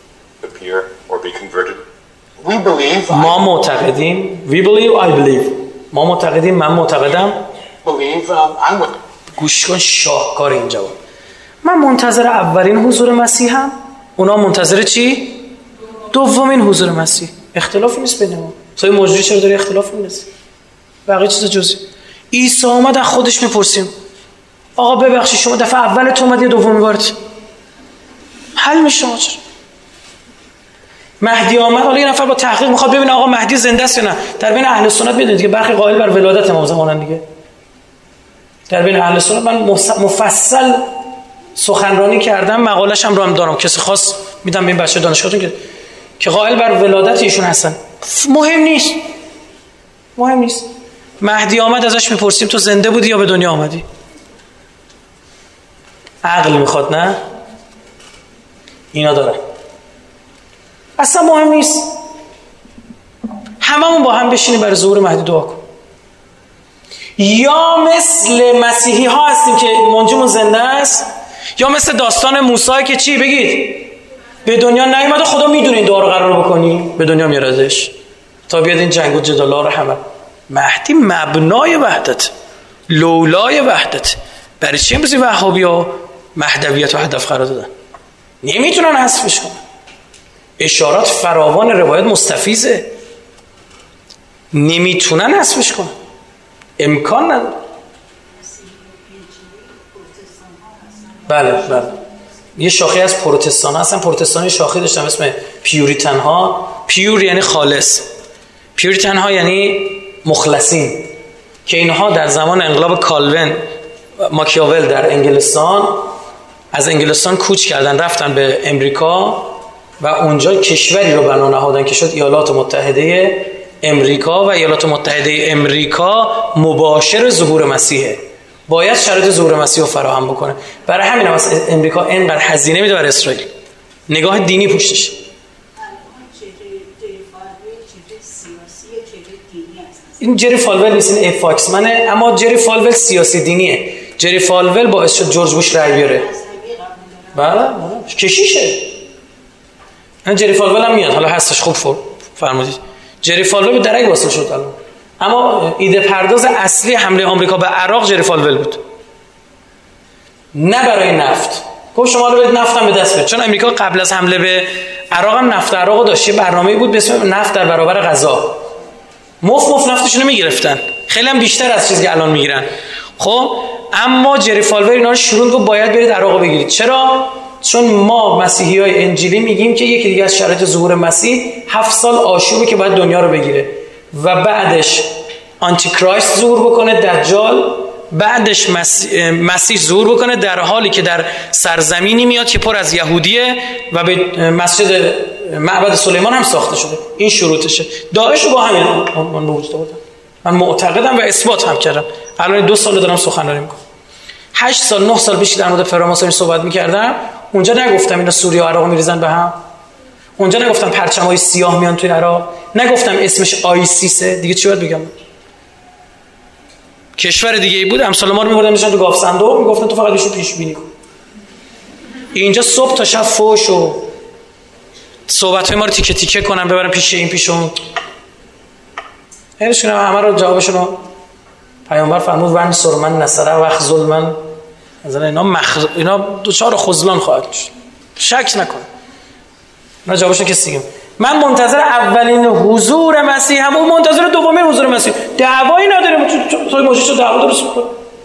ما معتقدیم we believe I believe ما معتقدیم من معتقدم گوش کن شاهکار این جواب. من منتظر اولین حضور مسیحم، اونا منتظر چی؟ دومین حضور مسیح. اختلافی نیست بین ما. سوی موجودی چرا داری اختلاف می‌ندازی؟ بقیه چیز جزئی. عیسی اومد از خودش میپرسیم آقا ببخشید شما دفعه اول تو اومد یا دومی بارت؟ حل میشه ماجرا. مهدی آمد، حالا یه نفر با تحقیق میخواد ببینه آقا مهدی زنده است یا نه. در بین اهل سنت میدونید که برخی قائل بر ولادت امام زمانن دیگه. در بین اهل سنت من مفصل سخنرانی کردم، مقاله‌ش هم رو هم دارم، کسی خواست میدم به این بچه دانشگاهتون که که قائل بر ولادت ایشون هستن. مهم نیست. مهم نیست. مهدی آمد ازش میپرسیم تو زنده بودی یا به دنیا آمدی؟ عقل میخواد نه؟ اینا داره. اصلا مهم نیست. هممون با هم بشینیم برای ظهور مهدی دعا کن. یا مثل مسیحی ها هستیم که منجیمون زنده است، یا مثل داستان موسی که چی بگید به دنیا نیومده خدا میدونه این دعا رو قرار بکنی به دنیا میاردش تا بیاد این جنگ و جدالا رو همه. مهدی مبنای وحدت، لولای وحدت. برای چی امروزی وهابی‌ها مهدویت و هدف قرار دادن؟ نمیتونن حذفش کنن. اشارات فراوان روایت مستفیضه، نمیتونن حذفش کنن، امکان نداره. بله بله یه شاخه از پروتستان هستن. پروتستان شاخه داشتن اسم پیوریتن ها. پیور یعنی خالص، پیوریتن ها یعنی مخلصین، که اینها در زمان انقلاب کالوین ماکیاول در انگلستان از انگلستان کوچ کردن رفتن به امریکا و اونجا کشوری رو بنا نهادن که شد ایالات متحده امریکا. و ایالات متحده امریکا مباشر ظهور مسیحه، باید شرایط ظهور مسیح رو فراهم بکنه. برای همین هم از امریکا اینقدر هزینه میده برای اسرائیل، نگاه دینی پشتش. این جری فالول نیست، این افاکس منه، اما جری فالول سیاسی دینیه. جری فالول باعث شد جورج بوش رای بیاره. بله کشیشه. این جری فالول هم میاد، حالا هستش. خوب فرمودید. جری فالول به درک واسه شد الان. اما ایده پرداز اصلی حمله آمریکا به عراق جری فالول بود، نه برای نفت. گفت شما رو نفت هم به دست بیارید، چون امریکا قبل از حمله به عراق هم نفت عراق داشت. یه برنامه‌ای بود به اسم نفت در برابر غذا. مفت مفت نفتشون رو میگرفتن، خیلی هم بیشتر از چیزی که الان میگیرن. خب اما جری فالور اینا رو شروع گفت باید برید عراق بگیرید. چرا؟ چون ما مسیحیای انجیلی میگیم که یکی دیگه از شرایط ظهور مسیح هفت سال آشوبه که باید دنیا رو بگیره. و بعدش آنتی کرایست ظهور بکنه، دجال، بعدش مسیح, مسیح ظهور بکنه در حالی که در سرزمینی میاد که پر از یهودیه و به مسجد معبد سلیمان هم ساخته شده. این شروطشه. داعش رو با همین من به وجود آوردم. من معتقدم و اثبات هم کردم. الان دو سال دارم سخنرانی میکنم. هشت سال نه سال پیش در مورد فراماسونی صحبت میکردم. اونجا نگفتم اینا سوریه و عراق میریزن به هم. اونجا نگفتم پرچمای سیاه میان توی عراق. نگفتم اسمش آیسیسه. دیگه چی باید بگم؟ کشور دیگه ای بود امثال ما رو می‌بردن میشن تو گاف صندوق میگفتن تو فقط بشو پیش بینی کن. اینجا صبح تا شب فوش و صحبت‌های ما رو تیکه تیکه کنن ببرن پیش این پیش اون. هرچی کنم همه رو جوابشون رو پیامبر فرمود ون سرمن نصره و ظلمن مثلا اینا مخ... اینا دوچار خذلان خواهد شد. شک نکن. اینا جوابشون که سیگم. من منتظر اولین حضور مسیح هم اون منتظر دومین حضور مسیح. دعوایی نداریم تو تو موجش رو دعوا درست کن.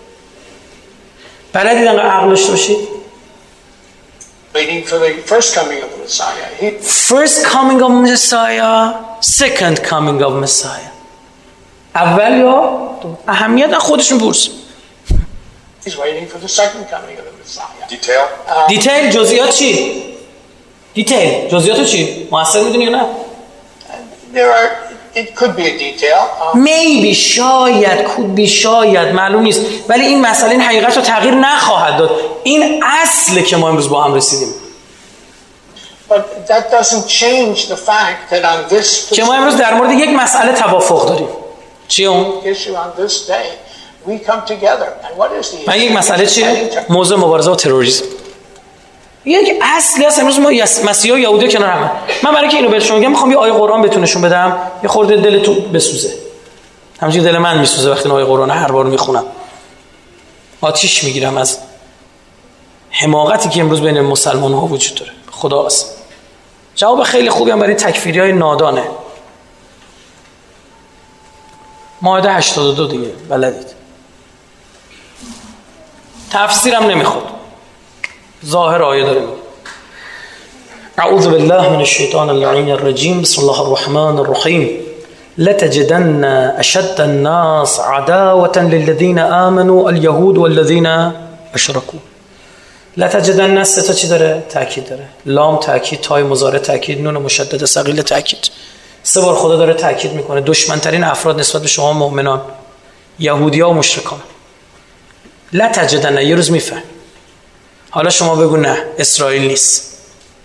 بلدید انقدر عقل داشته باشید. Waiting for the first coming of the Messiah. He, First coming of Messiah, second coming of Messiah. اول یا اهمیت خودشون بورس. he's waiting for the second coming of the Messiah. Detail? دیتیل جزئیات چی؟ دیتیل جزئیات چی؟ موثر میدونی یا نه؟ There are. It could be a detail. Um, maybe شاید could be شاید معلوم نیست ولی این مسئله این حقیقت رو تغییر نخواهد داد. این اصله که ما امروز با هم رسیدیم. but that doesn't change the fact that on this که ما امروز در مورد یک مسئله توافق داریم. چی اون؟ issue on this day we come together and what is the من یک مسئله چیه؟ موضوع مبارزه با تروریسم. یک اصلی هست امروز ما مسیحا و یهودی کنار هم. من برای که اینو بهتون میگم میخوام یه آیه قرآن بهتونشون بدم یه خورده دلتون بسوزه. همونجوری دل من میسوزه وقتی آیه قرآن هر بار میخونم. آتیش میگیرم از حماقتی که امروز بین مسلمان ها وجود داره. خدا است. جواب خیلی خوبی هم برای تکفیری های نادانه. مائده هشتاد و دو دیگه بلدید. تفسیرم نمیخواد. ظاهر آیه داریم. اعوذ بالله من الشیطان اللعین الرجیم بسم الله الرحمن الرحیم لتجدن اشد الناس عداوة للذین آمنوا اليهود والذین اشركوا. لتجدن سه تا چی داره؟ تاکید داره. لام تاکید، تای مضارع تاکید، نون مشدد ثقیل تاکید. سه بار خدا داره تاکید میکنه دشمن ترین افراد نسبت به شما مؤمنان یهودی‌ها و مشرکان. لتجدن یه روز میفهم. حالا شما بگو نه اسرائیل نیست.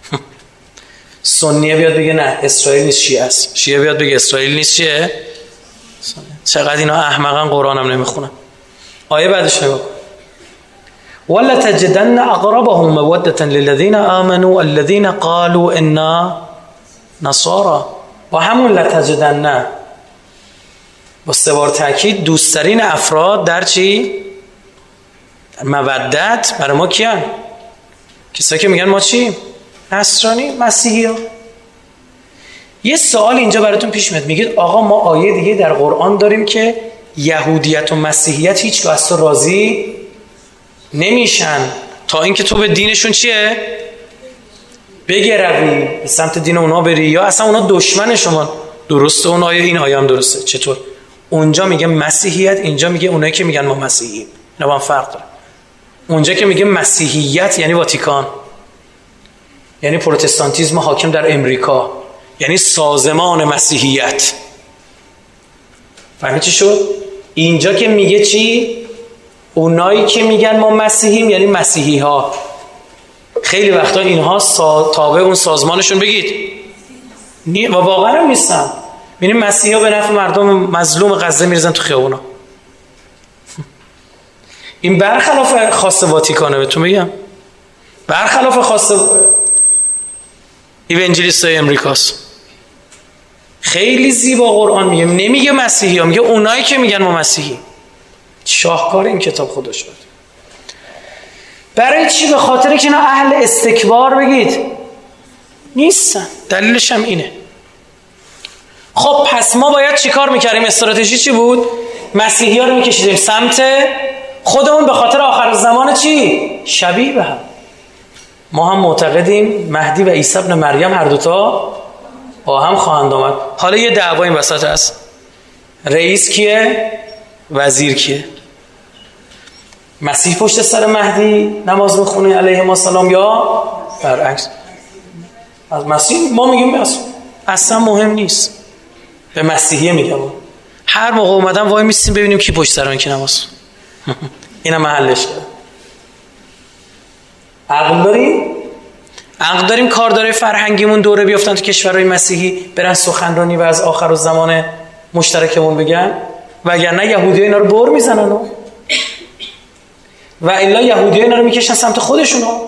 سنیه بیاد بگه نه اسرائیل نیست شیعه است. شیعه بیاد بگه اسرائیل نیست چیه؟ چقدر اینا احمقن قرآنم نمیخونن. آیه بعدش نگاه کن. ولا تجدن اقربهم موده للذین آمنوا الذین قالوا انا نصارى. با همون لتجدن با سه بار تاکید دوستترین افراد در چی؟ مودت برای ما کیان؟ کسایی که میگن ما چی؟ نصرانی، مسیحی ها. یه سوال اینجا براتون پیش میاد. میگید آقا ما آیه دیگه در قرآن داریم که یهودیت و مسیحیت هیچگاه از تو راضی نمیشن تا اینکه تو به دینشون چیه؟ بگروی به سمت دین اونا بری یا اصلا اونا دشمن شما. درسته اون آیه این آیه هم درسته. چطور؟ اونجا میگه مسیحیت، اینجا میگه اونایی که میگن ما مسیحییم. اینا با هم فرق داره. اونجا که میگه مسیحیت یعنی واتیکان، یعنی پروتستانتیسم حاکم در امریکا، یعنی سازمان مسیحیت. فهمید چی شد؟ اینجا که میگه چی؟ اونایی که میگن ما مسیحیم یعنی مسیحی ها. خیلی وقتا اینها سا... تابع اون سازمانشون بگید نی... و واقعا هم نیستن. ببینید مسیحی ها به نفع مردم مظلوم غزه میریزن تو خیابونا. این برخلاف خاص واتیکانه. بهتون بگم برخلاف خاص ایوانجلیستای امریکاست. خیلی زیبا قرآن میگه، نمیگه مسیحی ها، میگه اونایی که میگن ما مسیحی. شاهکار این کتاب خدا شد. برای چی؟ به خاطر که اینا اهل استکبار بگید نیستن. دلیلش هم اینه. خب پس ما باید چی کار میکردیم؟ استراتژی چی بود؟ مسیحی ها رو میکشیدیم سمت خودمون به خاطر آخر زمان چی؟ شبیه به هم. ما هم معتقدیم مهدی و عیسی ابن مریم هر دوتا با هم خواهند آمد. حالا یه دعوا این وسط هست. رئیس کیه؟ وزیر کیه؟ مسیح پشت سر مهدی نماز میخونه علیه السلام یا برعکس؟ از مسیح ما میگیم اصلا مهم نیست، به مسیحیه میگم هر موقع اومدن وای میستیم ببینیم کی پشت سر اون کی نماز. اینم محلش کرد. عقل داریم؟ عقل داریم کاردار فرهنگیمون دوره بیافتن تو کشورهای مسیحی برن سخنرانی و از آخر الزمان مشترکمون بگن؟ وگرنه یهودی‌ها اینا رو بر میزنن و الا یهودی‌ها اینا رو میکشن سمت خودشون ها.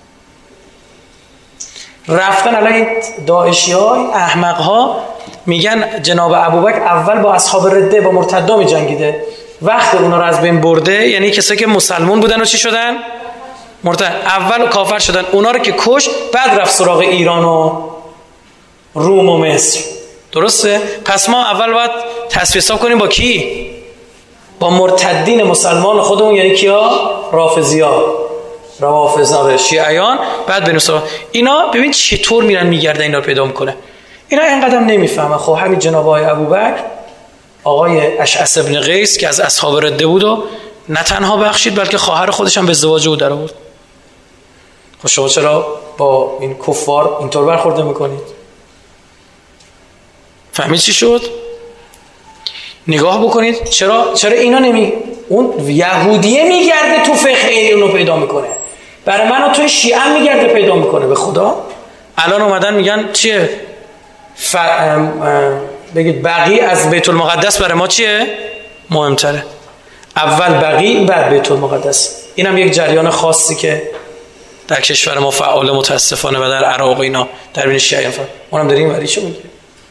رفتن الان این داعشی‌ها احمق‌ها میگن جناب ابوبکر اول با اصحاب رده با مرتدا میجنگیده، وقت اونا رو از بین برده، یعنی کسایی که مسلمان بودن و چی شدن؟ مرتد. اول کافر شدن، اونا رو که کش، بعد رفت سراغ ایران و روم و مصر. درسته؟ پس ما اول باید تصفیه حساب کنیم با کی؟ با مرتدین مسلمان خودمون، یعنی کیا؟ رافضی‌ها، روافض، شیعیان. بعد بریم سراغ اینا. ببین چطور میرن میگردن اینا رو پیدا میکنه. اینا اینقدر نمیفهمن. خب همین جناب آقای ابوبکر، آقای اشعث ابن قیس که از اصحاب رده بود و نه تنها بخشید بلکه خواهر خودش هم به ازدواج او در آورد. خب شما چرا با این کفار اینطور برخورد میکنید؟ فهمید چی شد؟ نگاه بکنید چرا چرا اینا نمی اون یهودیه میگرده تو فقه اینو پیدا میکنه، برای من و توی شیعه میگرده پیدا میکنه. به خدا الان اومدن میگن چیه؟ ف... بگید بقی از بیت المقدس برای ما چیه؟ مهمتره. اول بقی بعد بیت المقدس. اینم یک جریان خاصی که در کشور ما فعال متاسفانه و در عراق و اینا در بین شیعیان فعال. اونم داریم وریشو میگه.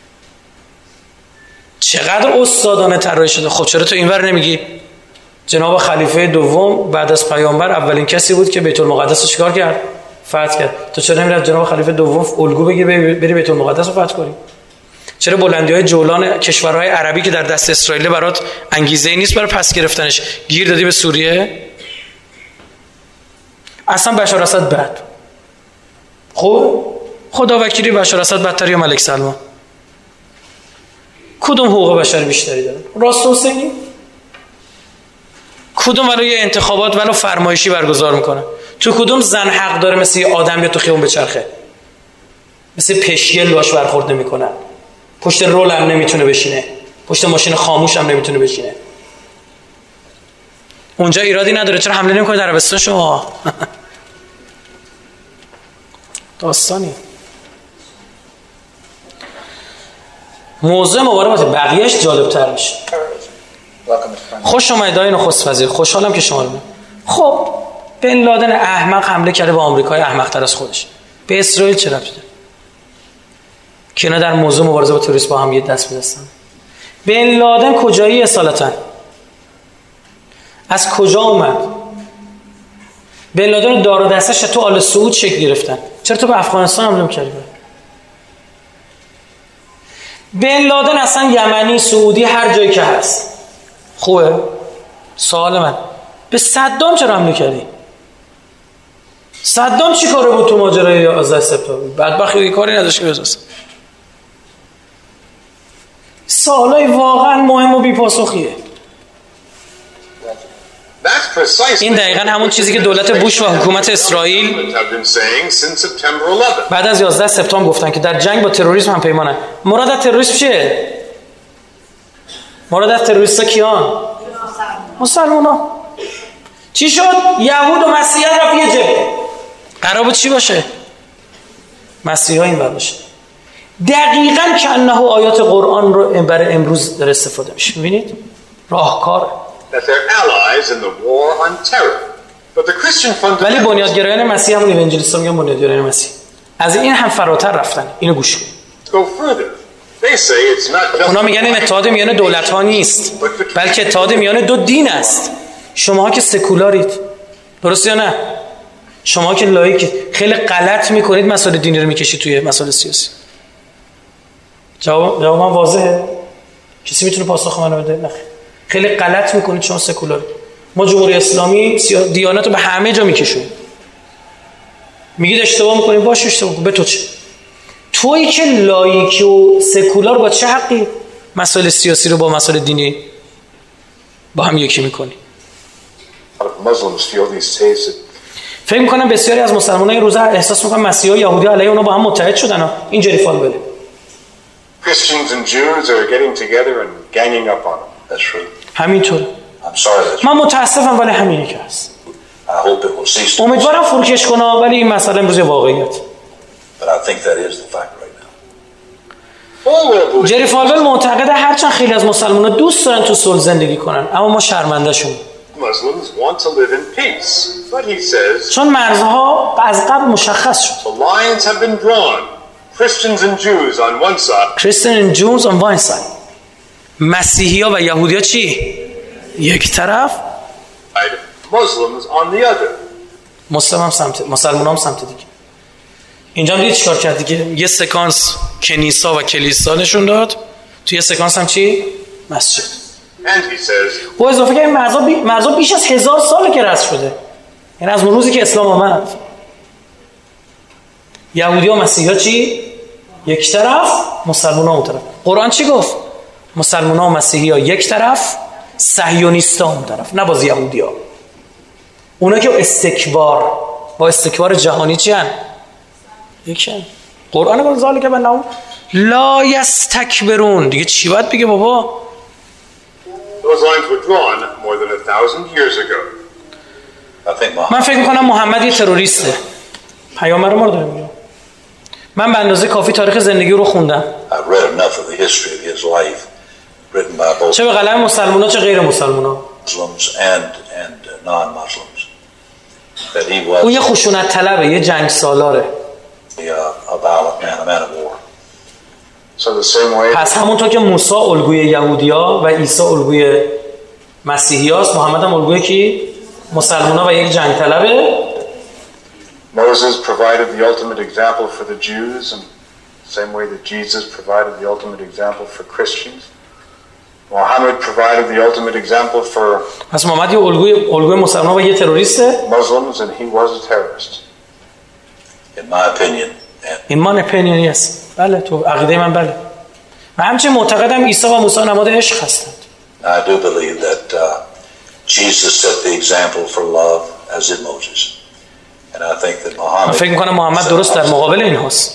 چقدر استادانه طراحی شده. خب چرا تو اینور نمیگی جناب خلیفه دوم بعد از پیامبر اولین کسی بود که بیت المقدس رو چیکار کرد؟ فتح کرد. تو چرا نمیری جناب خلیفه دوم الگو بگیر بری بیت المقدس رو فتح کنی؟ چرا بلندی‌های جولان کشورهای عربی که در دست اسرائیل برات انگیزه‌ای نیست برای پس گرفتنش، گیر دادی به سوریه؟ اصلا بشار اسد بد. خب خدا وکیلی بشار اسد بدتر یا ملک سلمان؟ کدوم حقوق بشر بیشتری داره؟ راست حسینی؟ کدوم ولو یه انتخابات ولو فرمایشی برگزار میکنه؟ تو کدوم زن حق داره مثل یه آدم بیاد تو خیابون بچرخه؟ مثل پشیل باش برخورد نمیکنن. پشت رول هم نمیتونه بشینه، پشت ماشین خاموش هم نمیتونه بشینه. اونجا ایرادی نداره، چرا حمله نمیکنه در عربستان شما؟ داستانی. موضوع مبارمات بقیهش جالبتر میشه. خوش اومدید آقای نخست وزیر، خوشحالم که شما رو می‌بینم. خب بن لادن احمق حمله کرده به آمریکای احمق‌تر از خودش. به اسرائیل چه ربطی داره؟ که اینا در موضوع مبارزه با تروریسم با هم یه دست می‌دستن. بن لادن کجایی اصالتاً؟ از کجا اومد؟ بن لادن دار و دستش تو آل سعود شکل گرفتن. چرا تو به افغانستان حمله می‌کردی؟ بن لادن اصلا یمنی، سعودی، هر جایی که هست. خوبه؟ سوال من به صدام چرا حمله کردی؟ صدام چی کاره بود تو ماجرای یازده سپتامبر؟ بدبختی کاری نداشت که بزنست. سوالای واقعا مهم و بی‌پاسخیه. این دقیقاً همون چیزی که دولت بوش و حکومت اسرائیل بعد از یازده سپتامبر گفتن که در جنگ با تروریسم هم پیمانن. مراد از تروریسم چیه؟ مراد از تروریستا کیان؟ مسلمونا. چی شد؟ یهود و مسیحیان رفت یه جبهه. قرار بود چی باشه؟ مسیحا این بر باشه. دقیقاً که انه آیات قرآن رو برای امروز در استفاده میشه. میبینید؟ راهکار. ولی بنیادگرایان مسیح همون ایونجلیستا میگن بنیادگرایان مسیح از این هم فراتر رفتن. اینو گوش کن. اونا میگن این اتحاد میان دولت ها نیست بلکه اتحاد میان دو دین است. شماها که سکولارید، درست یا نه؟ شما که لایک خیلی غلط میکنید مسائل دینی رو میکشید توی مسائل سیاسی. جواب جواب من واضحه؟ کسی میتونه پاسخ منو بده؟ نه. خیلی غلط میکنید شما سکولار. ما جمهوری اسلامی دیانت رو به همه جا میکشونیم. میگید اشتباه میکنیم، باشه اشتباه کن. به تو چه؟ تویی که لایکی و سکولار با چه حقی؟ مسائل سیاسی رو با مسائل دینی با هم یکی میکنی؟ فکر میکنم بسیاری از مسلمانان این روزا احساس میکنن مسیحا و یهودی علیه اونا با هم متحد شدن. این جری فالوله. Christians and Jews are getting together and ganging up on them. That's true. همینطور. I'm sorry. من متاسفم ولی همینه که هست. I hope it will cease. to- امیدوارم فروکش کنه ولی این مسئله امروز واقعیت. But I think that is the fact right now. جری فالویل معتقده هرچند خیلی از مسلمان‌ها دوست دارن تو صلح زندگی کنن اما ما شرمنده شون. Muslims want to live in peace, but he says چون مرزها از قبل مشخص شد. the lines have been drawn. Christians and Jews on one side. Christian and Jews on one side. مسیحی‌ها و یهودی‌ها چی؟ یک طرف. Muslims on the other. مسلمان هم سمت مسلمان هم سمت دیگه. اینجا هم دیدی چیکار کرد دیگه؟ یه سکانس کنیسا و کلیسا نشون داد. تو یه سکانس هم چی؟ مسجد. And he says با اضافه که این مرزا بی... مرزا بیش از هزار ساله که رسم شده. یعنی از اون روزی که اسلام آمد. یهودی و مسیحی چی؟ یک طرف، مسلمان ها اون طرف. قرآن چی گفت؟ مسلمان ها و مسیحی ها یک طرف، صهیونیست ها اون طرف. نه باز یهودی ها. اونا که استکبار با استکبار جهانی چی هن؟ یک هن. قرآن گفت ذالک بأنهم لا یستکبرون. دیگه چی باید بگه بابا؟ those lines were drawn more than a thousand years ago. I think Muhammad. من فکر میکنم محمد یه تروریسته. پیامبر ما رو داره میگه. من به اندازه کافی تاریخ زندگی رو خوندم. I've read enough of the history of his life written by both چه به قلم مسلمان‌ها چه غیر مسلمان‌ها. Muslims and and non-Muslims. That he was اون یه خشونت طلبه، یه جنگ سالاره. a, a violent man, a man of war. So the same way. پس همونطور که موسی الگوی یهودیا و عیسی الگوی مسیحیاست، محمد هم الگوی کی؟ مسلمان‌ها و یک جنگ طلبه. Moses provided the ultimate example for the Jews, and the same way that Jesus provided the ultimate example for Christians. Muhammad provided the ultimate example for پس محمد یه الگوی الگوی مسلمان‌ها و یه تروریسته. Muslims, and he was a terrorist. In my opinion. In my opinion, yes. بله تو عقیده من بله. و همچنین معتقدم عیسی و موسی نماد عشق هستند. I do believe that uh, Jesus set the example for love as did Moses. And I think that Muhammad. فکر می‌کنم محمد درست در مقابل اینهاست.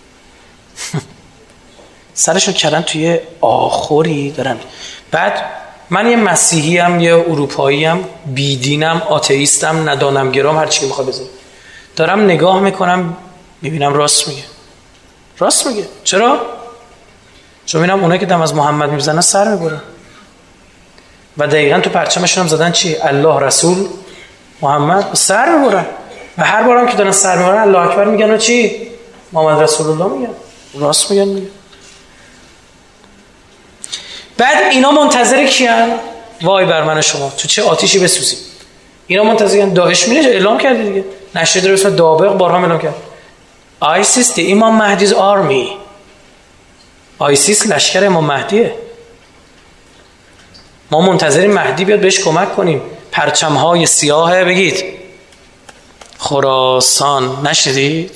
سرشون کردن توی آخری دارن. بعد من یه مسیحی ام، یه اروپایی ام، بیدینم، آتئیستم، ندانم گرام، هر چی که میخواد بذاره. دارم نگاه میکنم میبینم راست میگه. راست میگه. چرا؟ چون میبینم اونایی که دم از محمد میزنن سر میبرن. و دقیقاً تو پرچمشون هم زدن چی؟ الله رسول محمد، سر میبرن. و هر بارم که دارن سر میبرن الله اکبر میگن و چی؟ محمد رسول الله میگن. راست میگن میگن. بعد اینا منتظر کیان؟ وای بر من و شما تو چه آتیشی بسوزیم. اینا منتظرن داعش میره اعلام کرده دیگه. نشریه در اسم دابق بارها اعلام کرد. آیسیس دی امام مهدی's آرمی. آیسیس لشکر امام مهدیه. ما منتظریم مهدی بیاد بهش کمک کنیم. پرچم‌های سیاه بگید خراسان، نشنیدید؟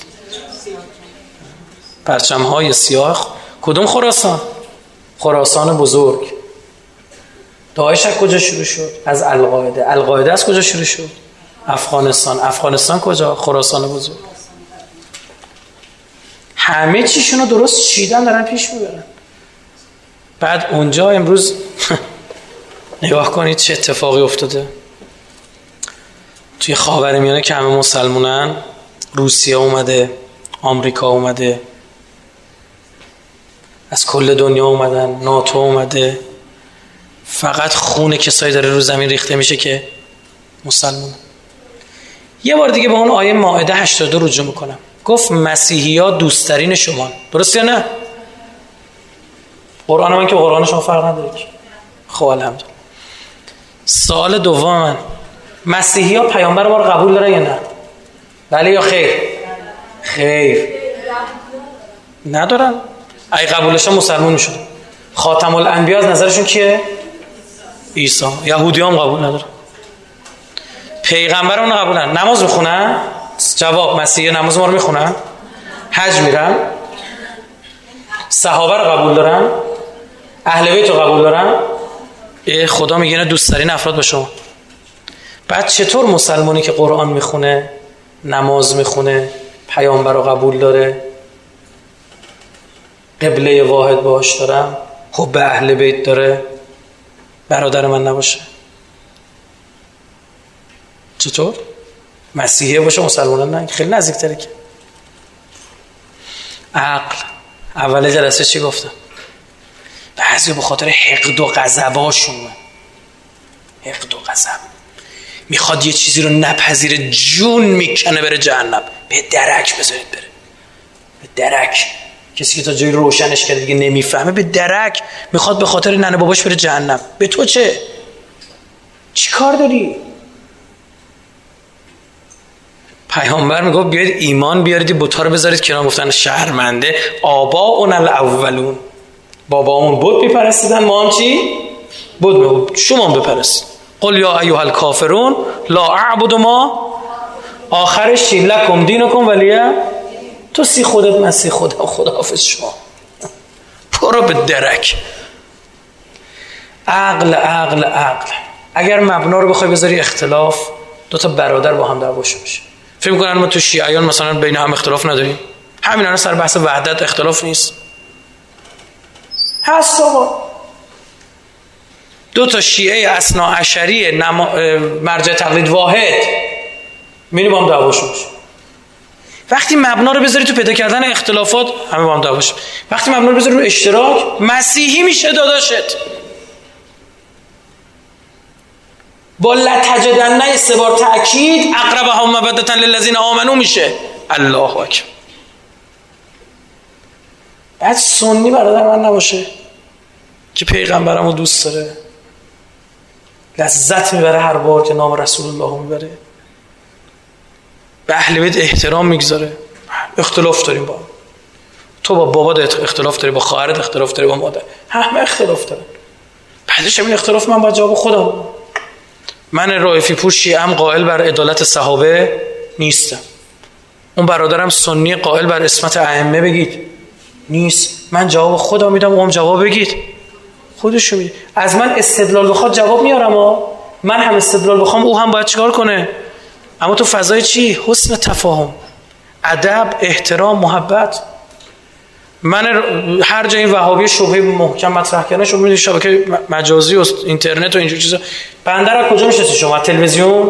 پرچم‌های سیاه. کدوم خراسان؟ خراسان بزرگ. داعش از کجا شروع شد؟ از القاعده. القاعده از کجا شروع شد؟ افغانستان. افغانستان کجا؟ خراسان بزرگ. همه چیشون رو درست چیدن دارن پیش میبرن. بعد اونجا امروز نگاه کنید چه اتفاقی افتاده توی خاورمیانه که همه مسلمونن. روسیه اومده، آمریکا اومده، از کل دنیا اومدن، ناتو اومده. فقط خون کسایی داره رو زمین ریخته میشه که مسلمان. یه بار دیگه به اون آیه مائده هشتاد و دو رجوع میکنم. گفت مسیحی ها دوستترین شما. درست یا نه؟ قرآن من که قرآن شما فرق نداره. خب الحمدلله. سوال دوم من، مسیحی ها پیامبر ما رو قبول دارن یا نه؟ بله یا خیر؟ خیر ندارن. ای قبولش ها مسلمون میشن. خاتم الانبیا از نظرشون کیه؟ عیسی. یهودی هم قبول ندارن. پیغمبر اون قبولن. نماز میخونن؟ جواب مسیحی نماز ما رو میخونن؟ حج میرن؟ صحابه رو قبول دارن؟ اهل بیت رو قبول دارن؟ خدا میگه اینا دوست دارین افراد با شما. بعد چطور مسلمانی که قرآن میخونه، نماز میخونه، پیامبر رو قبول داره، قبله واحد باش دارم، حب اهل بیت داره، برادر من نباشه؟ چطور؟ مسیحیه باشه مسلمان نه؟ خیلی نزدیک تره که. عقل. اول جلسه چی گفتم؟ بعضی به خاطر حقد و غضباشون، حقد و غضب میخواد یه چیزی رو نپذیره، جون میکنه بره جهنم. به درک بذارید بره، به درک. کسی که تا جایی روشنش کرده دیگه نمیفهمه، به درک میخواد به خاطر ننه باباش بره جهنم. به تو چه؟ چی کار داری؟ پیامبر میگه بیاید ایمان بیارید، بت‌ها رو بذارید کنار. گفتن شرمنده آباؤنا الاولون، بابامون بت میپرستیدن، ما هم چی؟ بت میپرستیم، شما هم بپرستید. قل یا ایها الکافرون لا اعبد ما، آخرش چی؟ لکم دینکم ولیه. تو سی خودت من سی خدا، خداحافظ شما. برو به درک. عقل عقل عقل. اگر مبنا رو بخوای بذاری اختلاف، دو تا برادر با هم دعواشون میشه. فکر می‌کنن ما تو شیعیان مثلا بین هم اختلاف نداریم؟ همین الان سر بحث وحدت اختلاف نیست؟ هست آقا. دو تا شیعه اثنا عشری نما... مرجع تقلید واحد میری با هم دعواشون میشه. وقتی مبنا رو بذاری تو پیدا کردن اختلافات، همه با هم دعواشون. وقتی مبنا رو بذاری رو اشتراک، مسیحی میشه داداشت. با لتجدن سه بار تأکید، اقربهم مودة للذین آمنوا میشه. الله اکبر. بعد سنی برادر من نباشه که پیغمبرمو دوست داره، لذت میبره هر بار که نام رسول الله میبره، به اهل بیت احترام میگذاره. اختلاف داریم با تو، با بابات اختلاف داری، با خواهرت اختلاف داری، با مادر، همه اختلاف دارن. بعدش همین اختلاف من باید جواب خودم. من رائفی پور شیعه‌ام قائل بر عدالت صحابه نیستم. اون برادرم سنی قائل بر عصمت ائمه بگید نیست. من جواب خودم میدم، اونم جواب بگید خودشو میده. از من استدلال بخواد جواب میارم ها. من هم استدلال بخوام، او هم باید چیکار کنه؟ اما تو فضای چی؟ حسن تفاهم، ادب، احترام، محبت. من هر جا این وهابی شبهه محکم مطرح کردن، شما میدونید شبکه مجازی و اینترنت و اینجور چیزا، بنده را کجا میشناسید شما؟ تلویزیون؟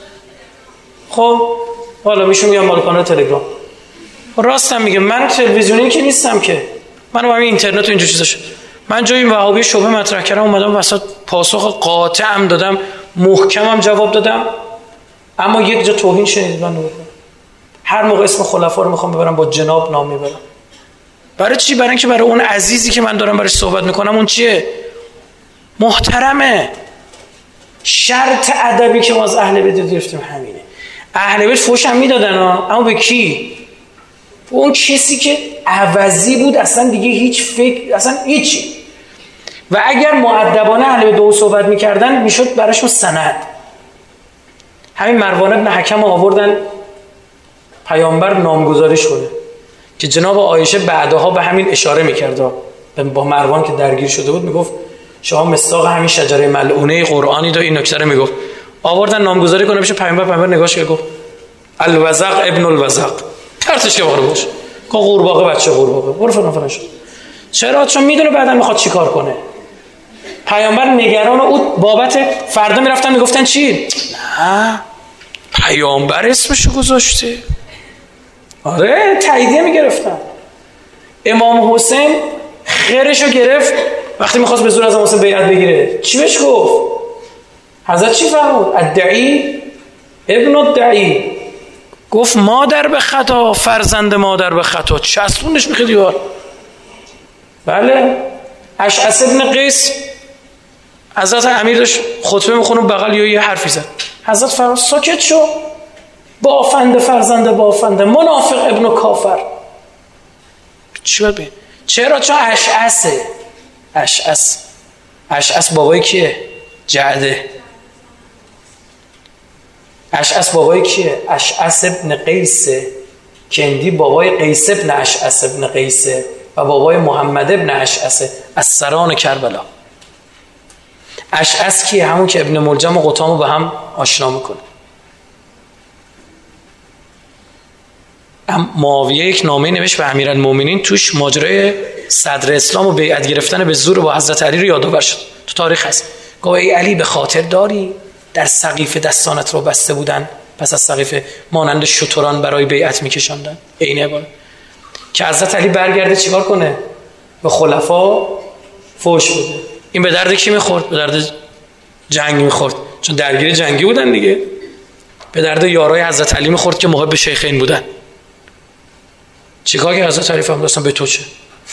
خب حالا میشون میگم مال کانال تلگرام. راستم میگه، من تلویزیونی که نیستم که، من همین اینترنت و اینجور چیزاش. من جای این وهابی شبهه مطرح کردم اومدم وسط پاسخ قاطعم دادم، محکمم جواب دادم. اما یک جا توهین شنید من نمی‌کنم. هر موقع اسم خلفا رو میخوام ببرم با جناب نام میبرم. برای چی؟ برای اینکه برای اون عزیزی که من دارم برای صحبت میکنم اون چیه؟ محترمه. شرط ادبی که ما از اهل بیت گرفتیم همینه. اهل بیت فوش هم میدادن ها، اما به کی؟ اون کسی که عوضی بود، اصلا دیگه هیچ فکر، اصلا هیچی. و اگر مؤدبانه اهل بیت دو صحبت میکردن میشد براشون سند. همین مروان ابن حکم آوردن پیامبر نامگذاریش کنه که جناب عایشه بعدها به همین اشاره میکرد، با مروان که درگیر شده بود میگفت شما مصداق همین شجره ملعونه قرآنی دو. این نکته رو میگفت. آوردن نامگذاری کنه بشه پیامبر. پیامبر نگاش کرد گفت الوزق ابن الوزق، ترتش که بخوره باشه که قورباغه بچه قورباغه برو فلان فلان شد. چرا؟ چون میدونه بعدا میخواد چیکار کنه. پیامبر نگران او بابت فردا میرفتن میگفتن چی؟ نه پیامبر اسمشو گذاشته. آره تاییدیه میگرفتن. امام حسین خیرشو گرفت وقتی میخواست به زور از امام حسین بیعت بگیره. چی بهش گفت؟ حضرت چی فرمود؟ الدعی ابن الدعی. گفت مادر به خطا، فرزند مادر به خطا. چسبونش میخواد دیوار. بله. اشعث ابن قیس حضرت امیر داشت خطبه میخونه، بغل یا یه حرفی زد. حضرت فرمود ساکت شو، بافنده فرزند بافنده، منافق ابن کافر. چی باید بگیم؟ چرا؟ چون اشعثه. اشعث اشعث بابای کیه؟ جعده. اشعث بابای کیه؟ اشعث ابن قیسه. کندی بابای قیس ابن اشعث ابن قیسه و بابای محمد ابن اشعثه. از سران کربلا. اشعث کیه؟ همون که ابن ملجم و قطامو به هم آشنا میکنه. معاویه یک نامه نوشت به امیرالمومنین، توش ماجرای صدر اسلام و بیعت گرفتن به زور با حضرت علی رو یادآور شد. تو تاریخ هست. گفت ای علی به خاطر داری در سقیفه دستانت رو بسته بودن، پس از سقیفه مانند شتران برای بیعت میکشاندن. عین عبارت که حضرت علی برگرده چیکار کنه؟ به خلفا فوش بده. این به درد کی میخورد؟ به درد جنگ میخورد، چون درگیر جنگی بودن دیگه. به درد یارای حضرت علی میخورد که محب شیخین بودن. چیکار که حضرت علی فهمید اصلا به تو چه؟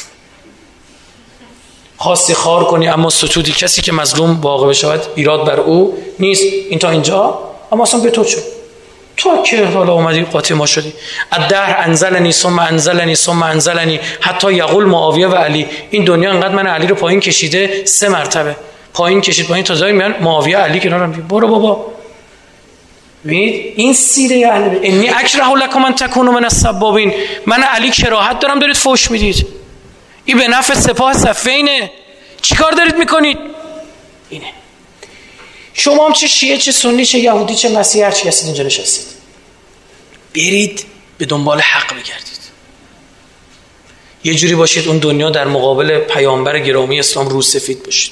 خواستی خار کنی اما ستودی، کسی که مظلوم واقع بشود ایراد بر او نیست. این تا اینجا، اما اصلا به تو چه؟ تو که حالا اومدی قاطی ما شدی. الدهر انزلنی ثم انزلنی ثم انزلنی حتی یقول معاویه و علی. این دنیا انقدر من علی رو پایین کشیده، سه مرتبه پایین کشید پایین تا زای میان معاویه علی کنارم. برو بابا. ببینید این سیره اهل بیت. انی اکره لکم ان تکونوا من السبابین. من علی کراهت دارم دارید فوش میدید. این به نفع سپاه صفینه. چیکار دارید میکنید؟ اینه. شما هم چه شیعه چه سنی چه یهودی چه مسیحی هر چی هستید اینجا نشستید، برید به دنبال حق بگردید. یه جوری باشید اون دنیا در مقابل پیامبر گرامی اسلام رو سفید باشید.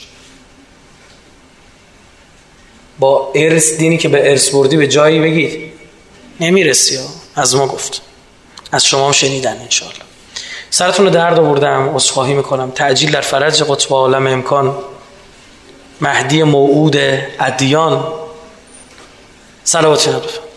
با ارث دینی که به ارث بردی به جایی بگید نمیرسی ها. از ما گفت، از شما هم شنیدن. انشاءالله سرتون رو درد آوردم، عذرخواهی میکنم. تعجیل در فرج قطب عالم امکان، مهدی موعود ادیان. صلوات